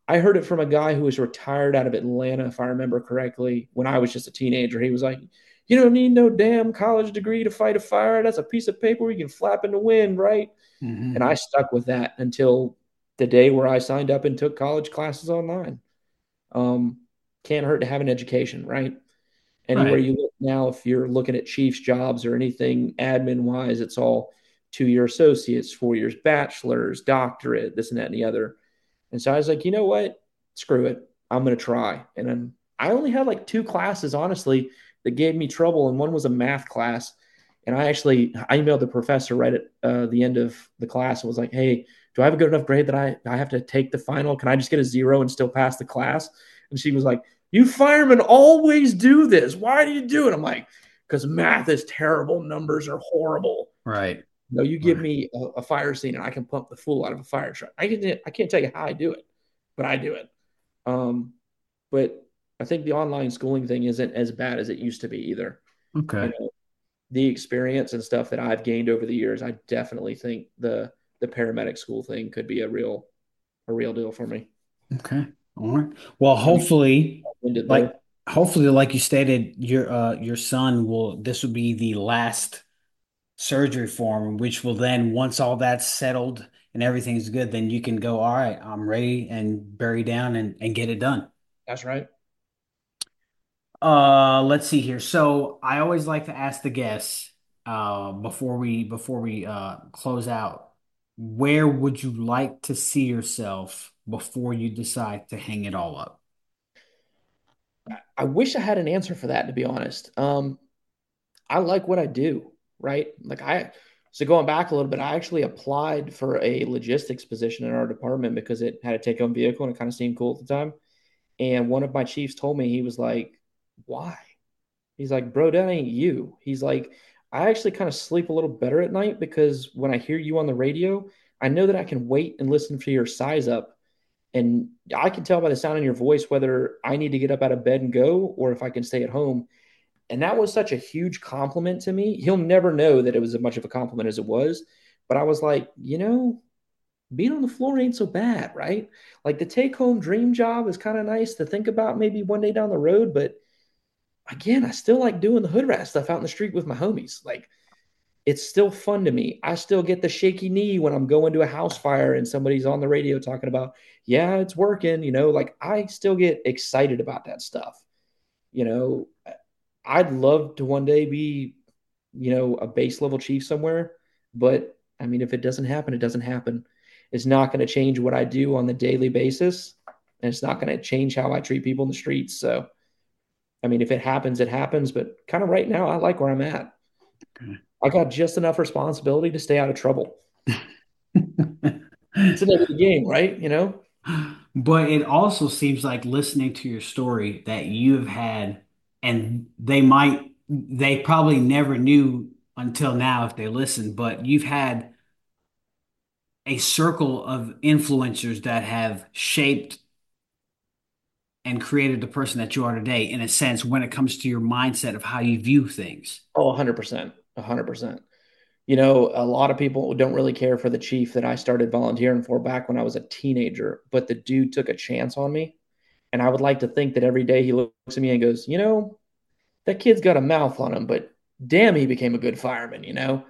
I heard it from a guy who was retired out of Atlanta, if I remember correctly, when I was just a teenager. He was like, "You don't need no damn college degree to fight a fire. That's a piece of paper you can flap in the wind, right?" And Mm-hmm. I stuck with that until the day where I signed up and took college classes online. Um, can't hurt to have an education, right? Anywhere Right. you look now, if you're looking at chief's jobs or anything admin wise, it's all 2 year associates, 4 years bachelor's, doctorate, this and that and the other. And so I was like, you know what? Screw it. I'm going to try. And then I only had like two classes, honestly, that gave me trouble. And one was a math class. And I emailed the professor right at the end of the class and was like, hey, do I have a good enough grade that I have to take the final? Can I just get a zero and still pass the class? And she was like, you firemen always do this. Why do you do it? I'm like, because math is terrible. Numbers are horrible. Right. No, you give Right. me a fire scene and I can pump the fool out of a fire truck. I can't tell you how I do it, but I do it. Um, but I think the online schooling thing isn't as bad as it used to be either. You Okay. know, the experience and stuff that I've gained over the years, I definitely think the paramedic school thing could be a real deal for me. Okay. All right. Well, I mean, ended like though. hopefully, like you stated, your son will this will be the last surgery for him, which will then once all that's settled and everything's good, then you can go, all right, I'm ready and bury down and get it done. That's right. Let's see here. So I always like to ask the guests before we close out, where would you like to see yourself before you decide to hang it all up? I wish I had an answer for that, to be honest. I like what I do, right? So going back a little bit, I actually applied for a logistics position in our department because it had a take home vehicle and it kind of seemed cool at the time. And one of my chiefs told me, he was like, why? He's like, bro, that ain't you. He's like, I actually kind of sleep a little better at night because when I hear you on the radio, I know that I can wait and listen for your size up. And I can tell by the sound in your voice whether I need to get up out of bed and go or if I can stay at home. And that was such a huge compliment to me. He'll never know that it was as much of a compliment as it was. But I was like, being on the floor ain't so bad, right? Like the take home dream job is kind of nice to think about maybe one day down the road. But again, I still like doing the hood rat stuff out in the street with my homies. Like it's still fun to me. I still get the shaky knee when I'm going to a house fire and somebody's on the radio talking about, yeah, it's working, like I still get excited about that stuff. You know, I'd love to one day be, a base level chief somewhere, but I mean, if it doesn't happen, it doesn't happen. It's not going to change what I do on the daily basis, and it's not going to change how I treat people in the streets. So, I mean, if it happens, it happens. But kind of right now, I like where I'm at. I got just enough responsibility to stay out of trouble. It's the name of the game, right? But it also seems like listening to your story that you've had, and they probably never knew until now if they listened, but you've had a circle of influencers that have shaped and created the person that you are today, in a sense, when it comes to your mindset of how you view things. Oh, 100%. 100%. A lot of people don't really care for the chief that I started volunteering for back when I was a teenager, but the dude took a chance on me. And I would like to think that every day he looks at me and goes, that kid's got a mouth on him, but damn, he became a good fireman.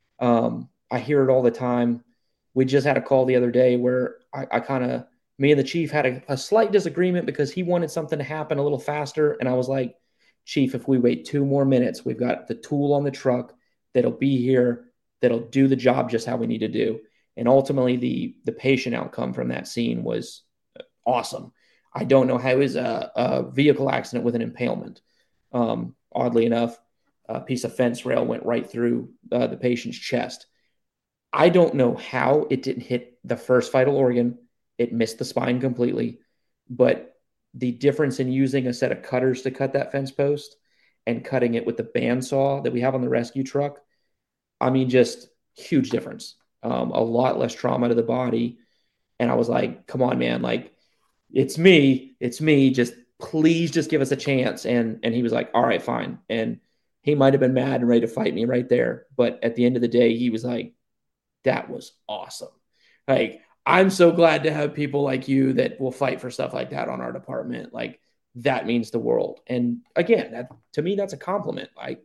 I hear it all the time. We just had a call the other day where I kind of, me and the chief had a slight disagreement because he wanted something to happen a little faster. And I was like, Chief, if we wait 2 more minutes, we've got the tool on the truck that'll be here, that'll do the job just how we need to do. And ultimately, the patient outcome from that scene was awesome. I don't know how it was a vehicle accident with an impalement. Oddly enough, a piece of fence rail went right through the patient's chest. I don't know how it didn't hit the first vital organ. It missed the spine completely. But the difference in using a set of cutters to cut that fence post and cutting it with the bandsaw that we have on the rescue truck, I mean, just huge difference. A lot less trauma to the body. And I was like, come on, man. Like, it's me. It's me. Just please just give us a chance. And he was like, all right, fine. And he might have been mad and ready to fight me right there. But at the end of the day, he was like, that was awesome. Like I'm so glad to have people like you that will fight for stuff like that on our department. Like that means the world. And again, to me, that's a compliment. Like,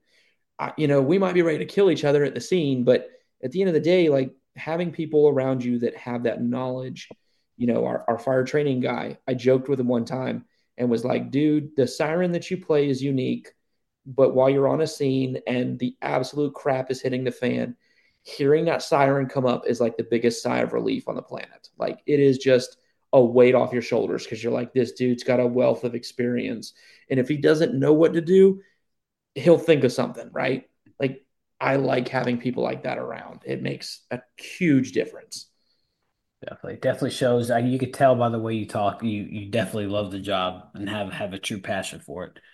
we might be ready to kill each other at the scene, but at the end of the day, like having people around you that have that knowledge, our fire training guy, I joked with him one time and was like, dude, the siren that you play is unique, but while you're on a scene and the absolute crap is hitting the fan, hearing that siren come up is like the biggest sigh of relief on the planet. Like it is just a weight off your shoulders because you're like, this dude's got a wealth of experience. And if he doesn't know what to do, he'll think of something, right? Like I like having people like that around. It makes a huge difference. Definitely shows. You could tell by the way you talk. You definitely love the job and have a true passion for it.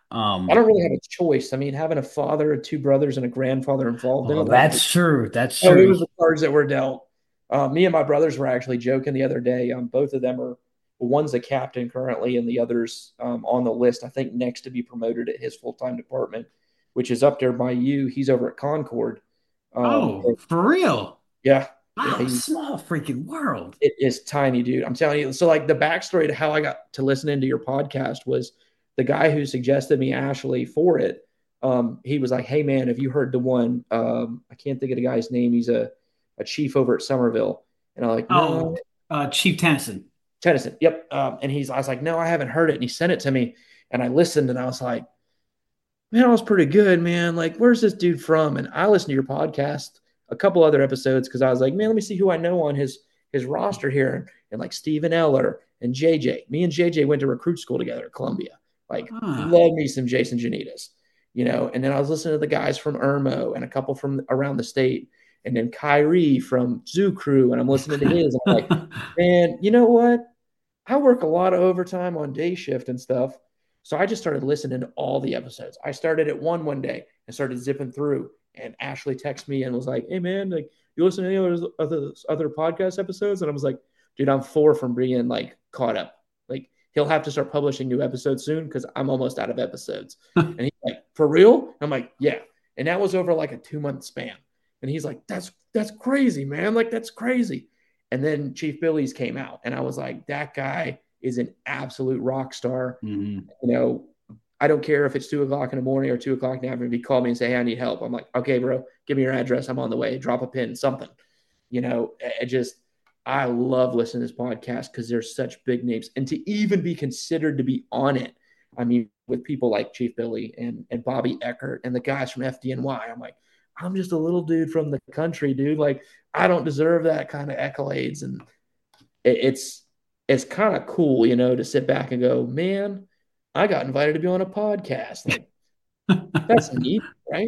I don't Um, really have a choice. I mean, having a father, two brothers, and a grandfather involved in it, well, like, that's true. That's oh, it true. was the cards that were dealt. Me and my brothers were actually joking the other day. Both of them are one's a captain currently, and the other's on the list. I think next to be promoted at his full time department, which is up there by you. He's over at Concord. Oh, for real? Yeah, yeah, Wow, small freaking world. it is tiny, dude. I'm telling you. So, like, the backstory to how I got to listen into your podcast was the guy who suggested me Ashley for it. He was like, "Hey, man, have you heard the one? I can't think of the guy's name. He's a chief over at Somerville." And I'm like, Oh, "No, Chief Tennyson. Tennyson. Yep." I was like, "No, I haven't heard it." And he sent it to me, and I listened, and I was like, "Man, that was pretty good, man. Like, where's this dude from?" And I listened to your podcast, a couple other episodes, because I was like, "Man, let me see who I know on his roster here." And like Steven Eller and JJ. Me and JJ went to recruit school together at Columbia. Like, Ah. love me some Jason Janitas, And then I was listening to the guys from Irmo and a couple from around the state, and then Kyrie from Zoo Crew, and I'm listening to his. I'm like, man, you know what? I work a lot of overtime on day shift and stuff. So I just started listening to all the episodes. I started at one day and started zipping through. And Ashley texted me and was like, "Hey man, like you listen to any other podcast episodes?" And I was like, "Dude, I'm 4 from being like caught up. Like he'll have to start publishing new episodes soon because I'm almost out of episodes." And he's like, "For real?" I'm like, "Yeah." And that was over like a 2 month span. And he's like, "That's crazy, man. Like that's crazy." And then Chief Billy's came out, and I was like, that guy is an absolute rock star. Mhm. I don't care if it's 2 o'clock in the morning or 2 o'clock in the afternoon. If he called me and say, "Hey, I need help," I'm like, "Okay, bro, give me your address. I'm on the way. Drop a pin, something." It just, I love listening to this podcast because there's such big names, and to even be considered to be on it. I mean, with people like Chief Billy and Bobby Eckert and the guys from FDNY, I'm like, I'm just a little dude from the country, dude. Like, I don't deserve that kind of accolades, and it's kind of cool, to sit back and go, man, I got invited to be on a podcast. Like that's neat, right?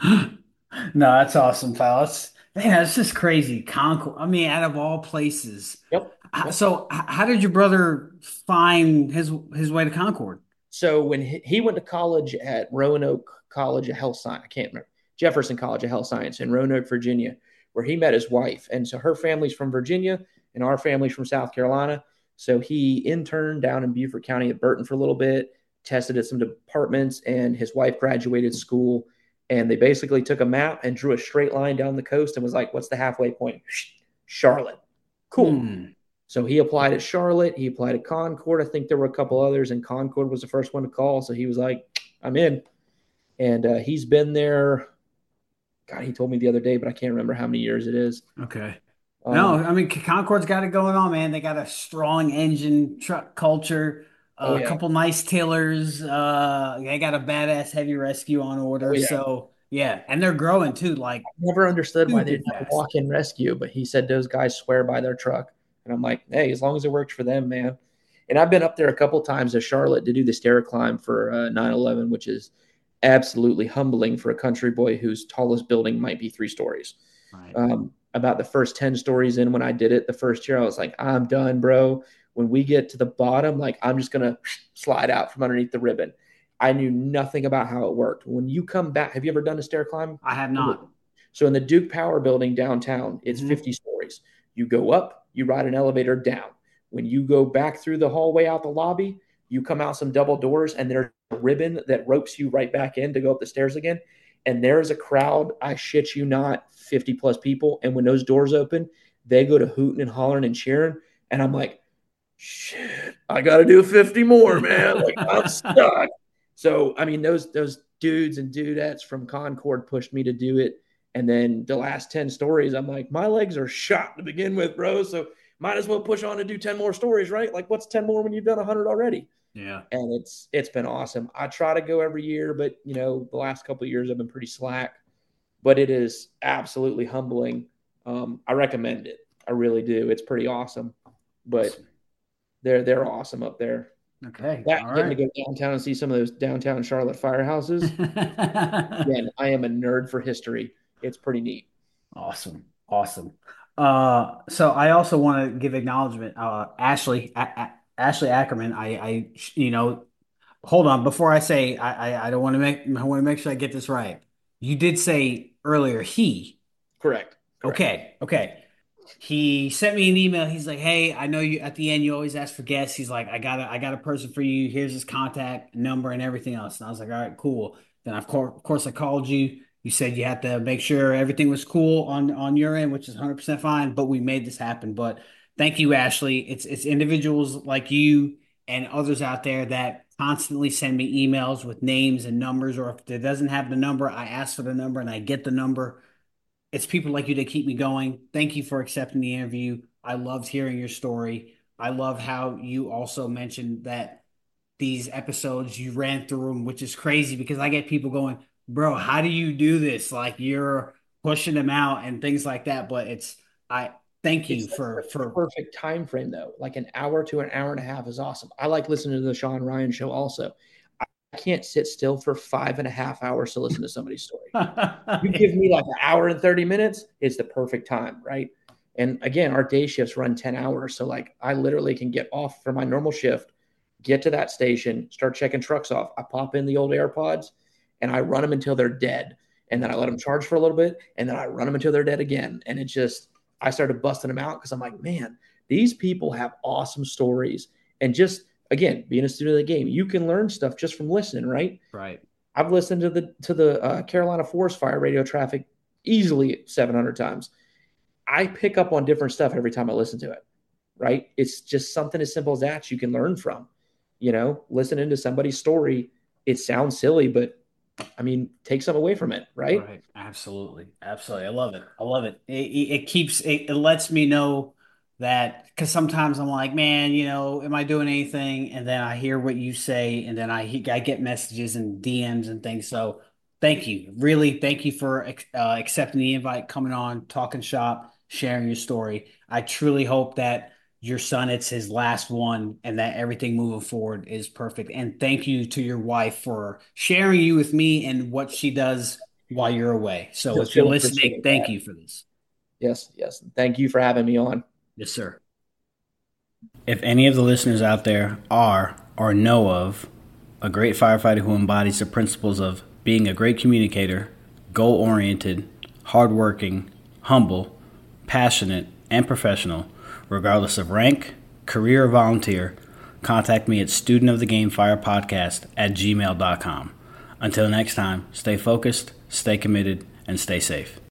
No, that's awesome, pal. Man, it's just crazy. Concord. I mean, out of all places. Yep. Yep. So, how did your brother find his way to Concord? So when he went to college at Roanoke College of Health Science, I can't remember, Jefferson College of Health Science in Roanoke, Virginia, where he met his wife. And so her family's from Virginia and our family's from South Carolina. So he interned down in Beaufort County at Burton for a little bit, tested at some departments, and his wife graduated school. And they basically took a map and drew a straight line down the coast and was like, "What's the halfway point?" Charlotte. Cool. Hmm. So he applied at Charlotte. He applied at Concord. I think there were a couple others, and Concord was the first one to call. So he was like, "I'm in." And he's been there. God, he told me the other day, but I can't remember how many years it is. Okay. No, Um, I mean Concord's got it going on, man. They got a strong engine truck culture, oh a yeah, couple nice tillers. They got a badass heavy rescue on oh order. yeah. So yeah, and they're growing too, like Never understood why they super didn't have a fast. walk-in rescue, but he said those guys swear by their truck, and I'm like, hey, as long as it works for them, man. And I've been up there a couple times to Charlotte to do the stair climb for 9/11, which is absolutely humbling for a country boy whose tallest building might be 3 stories. Right. About the first 10 stories in when I did it the first year, I was like, I'm done, bro. When we get to the bottom, like, I'm just going to slide out from underneath the ribbon. I knew nothing about how it worked. When you come back, have you ever done a stair climb? I have not. So in the Duke Power Building downtown, it's Hmm. 50 stories. You go up, you ride an elevator down. When you go back through the hallway out the lobby, you come out some double doors, and there's a ribbon that ropes you right back in to go up the stairs again. And there's a crowd, I shit you not, 50 plus people. And when those doors open, they go to hooting and hollering and cheering. And I'm like, shit, I got to do 50 more, man. Like, I'm stuck. So, I mean, those dudes and dudettes from Concord pushed me to do it. And then the last 10 stories, I'm like, my legs are shot to begin with, bro. So might as well push on and do 10 more stories, right? Like, what's 10 more when you've done 100 already? Yeah. And it's been awesome. I try to go every year, but the last couple of years I've been pretty slack. But it is absolutely humbling. I recommend it. I really do. It's pretty awesome. But they're awesome up there. Okay. That All getting right. to go downtown and see some of those downtown Charlotte firehouses. Again, I am a nerd for history. It's pretty neat. Awesome. Awesome. So I also want to give acknowledgement. Ashley Ackerman. Hold on. Before I say, I don't want to I want to make sure I get this right. You did say earlier he. Correct. Okay. Okay. He sent me an email. He's like, "Hey, I know you at the end you always ask for guests." He's like, I got a person for you. Here's his contact number and everything else." And I was like, "All right, cool." Then of course I called you. You said you had to make sure everything was cool on your end, which is 100% fine, but we made this happen. But thank you, Ashley. It's individuals like you and others out there that constantly send me emails with names and numbers, or if it doesn't have the number, I ask for the number and I get the number. It's people like you that keep me going. Thank you for accepting the interview. I loved hearing your story. I love how you also mentioned that these episodes you ran through them, which is crazy because I get people going, bro, how do you do this? Like you're pushing them out and things like that. But I thank you It's the for perfect time frame though. Like an hour to an hour and a half is awesome. I like listening to the Sean Ryan show also. I can't sit still for 5.5 hours to listen to somebody's story. You give me like an hour and 30 minutes, it's the perfect time, right? And again, our day shifts run 10 hours. So like I literally can get off from my normal shift, get to that station, start checking trucks off. I pop in the old AirPods and I run them until they're dead. And then I let them charge for a little bit and then I run them until they're dead again. And it just, I started busting them out because I'm like, man, these people have awesome stories. And just, again, being a student of the game, you can learn stuff just from listening, right? right. I've listened to the Carolina Forest Fire radio traffic easily 700 times. I pick up on different stuff every time I listen to it, right? It's just something as simple as that you can learn from. Listening to somebody's story, it sounds silly, but I mean, take some away from it, right? Right. Absolutely. Absolutely. I love it. I love it. It lets me know that because sometimes I'm like, man, am I doing anything? And then I hear what you say, and then I get messages and DMs and things. So thank you. Really, thank you for accepting the invite, coming on, talking shop, sharing your story. I truly hope that your son, it's his last one, and that everything moving forward is perfect. And thank you to your wife for sharing you with me and what she does while you're away. So if you're So listening, appreciate thank that. you for this. Yes, yes. Thank you for having me on. Yes, sir. If any of the listeners out there are or know of a great firefighter who embodies the principles of being a great communicator, goal oriented, hardworking, humble, passionate, and professional, regardless of rank, career, or volunteer, contact me at studentofthegamefirepodcast@gmail.com. Until next time, stay focused, stay committed, and stay safe.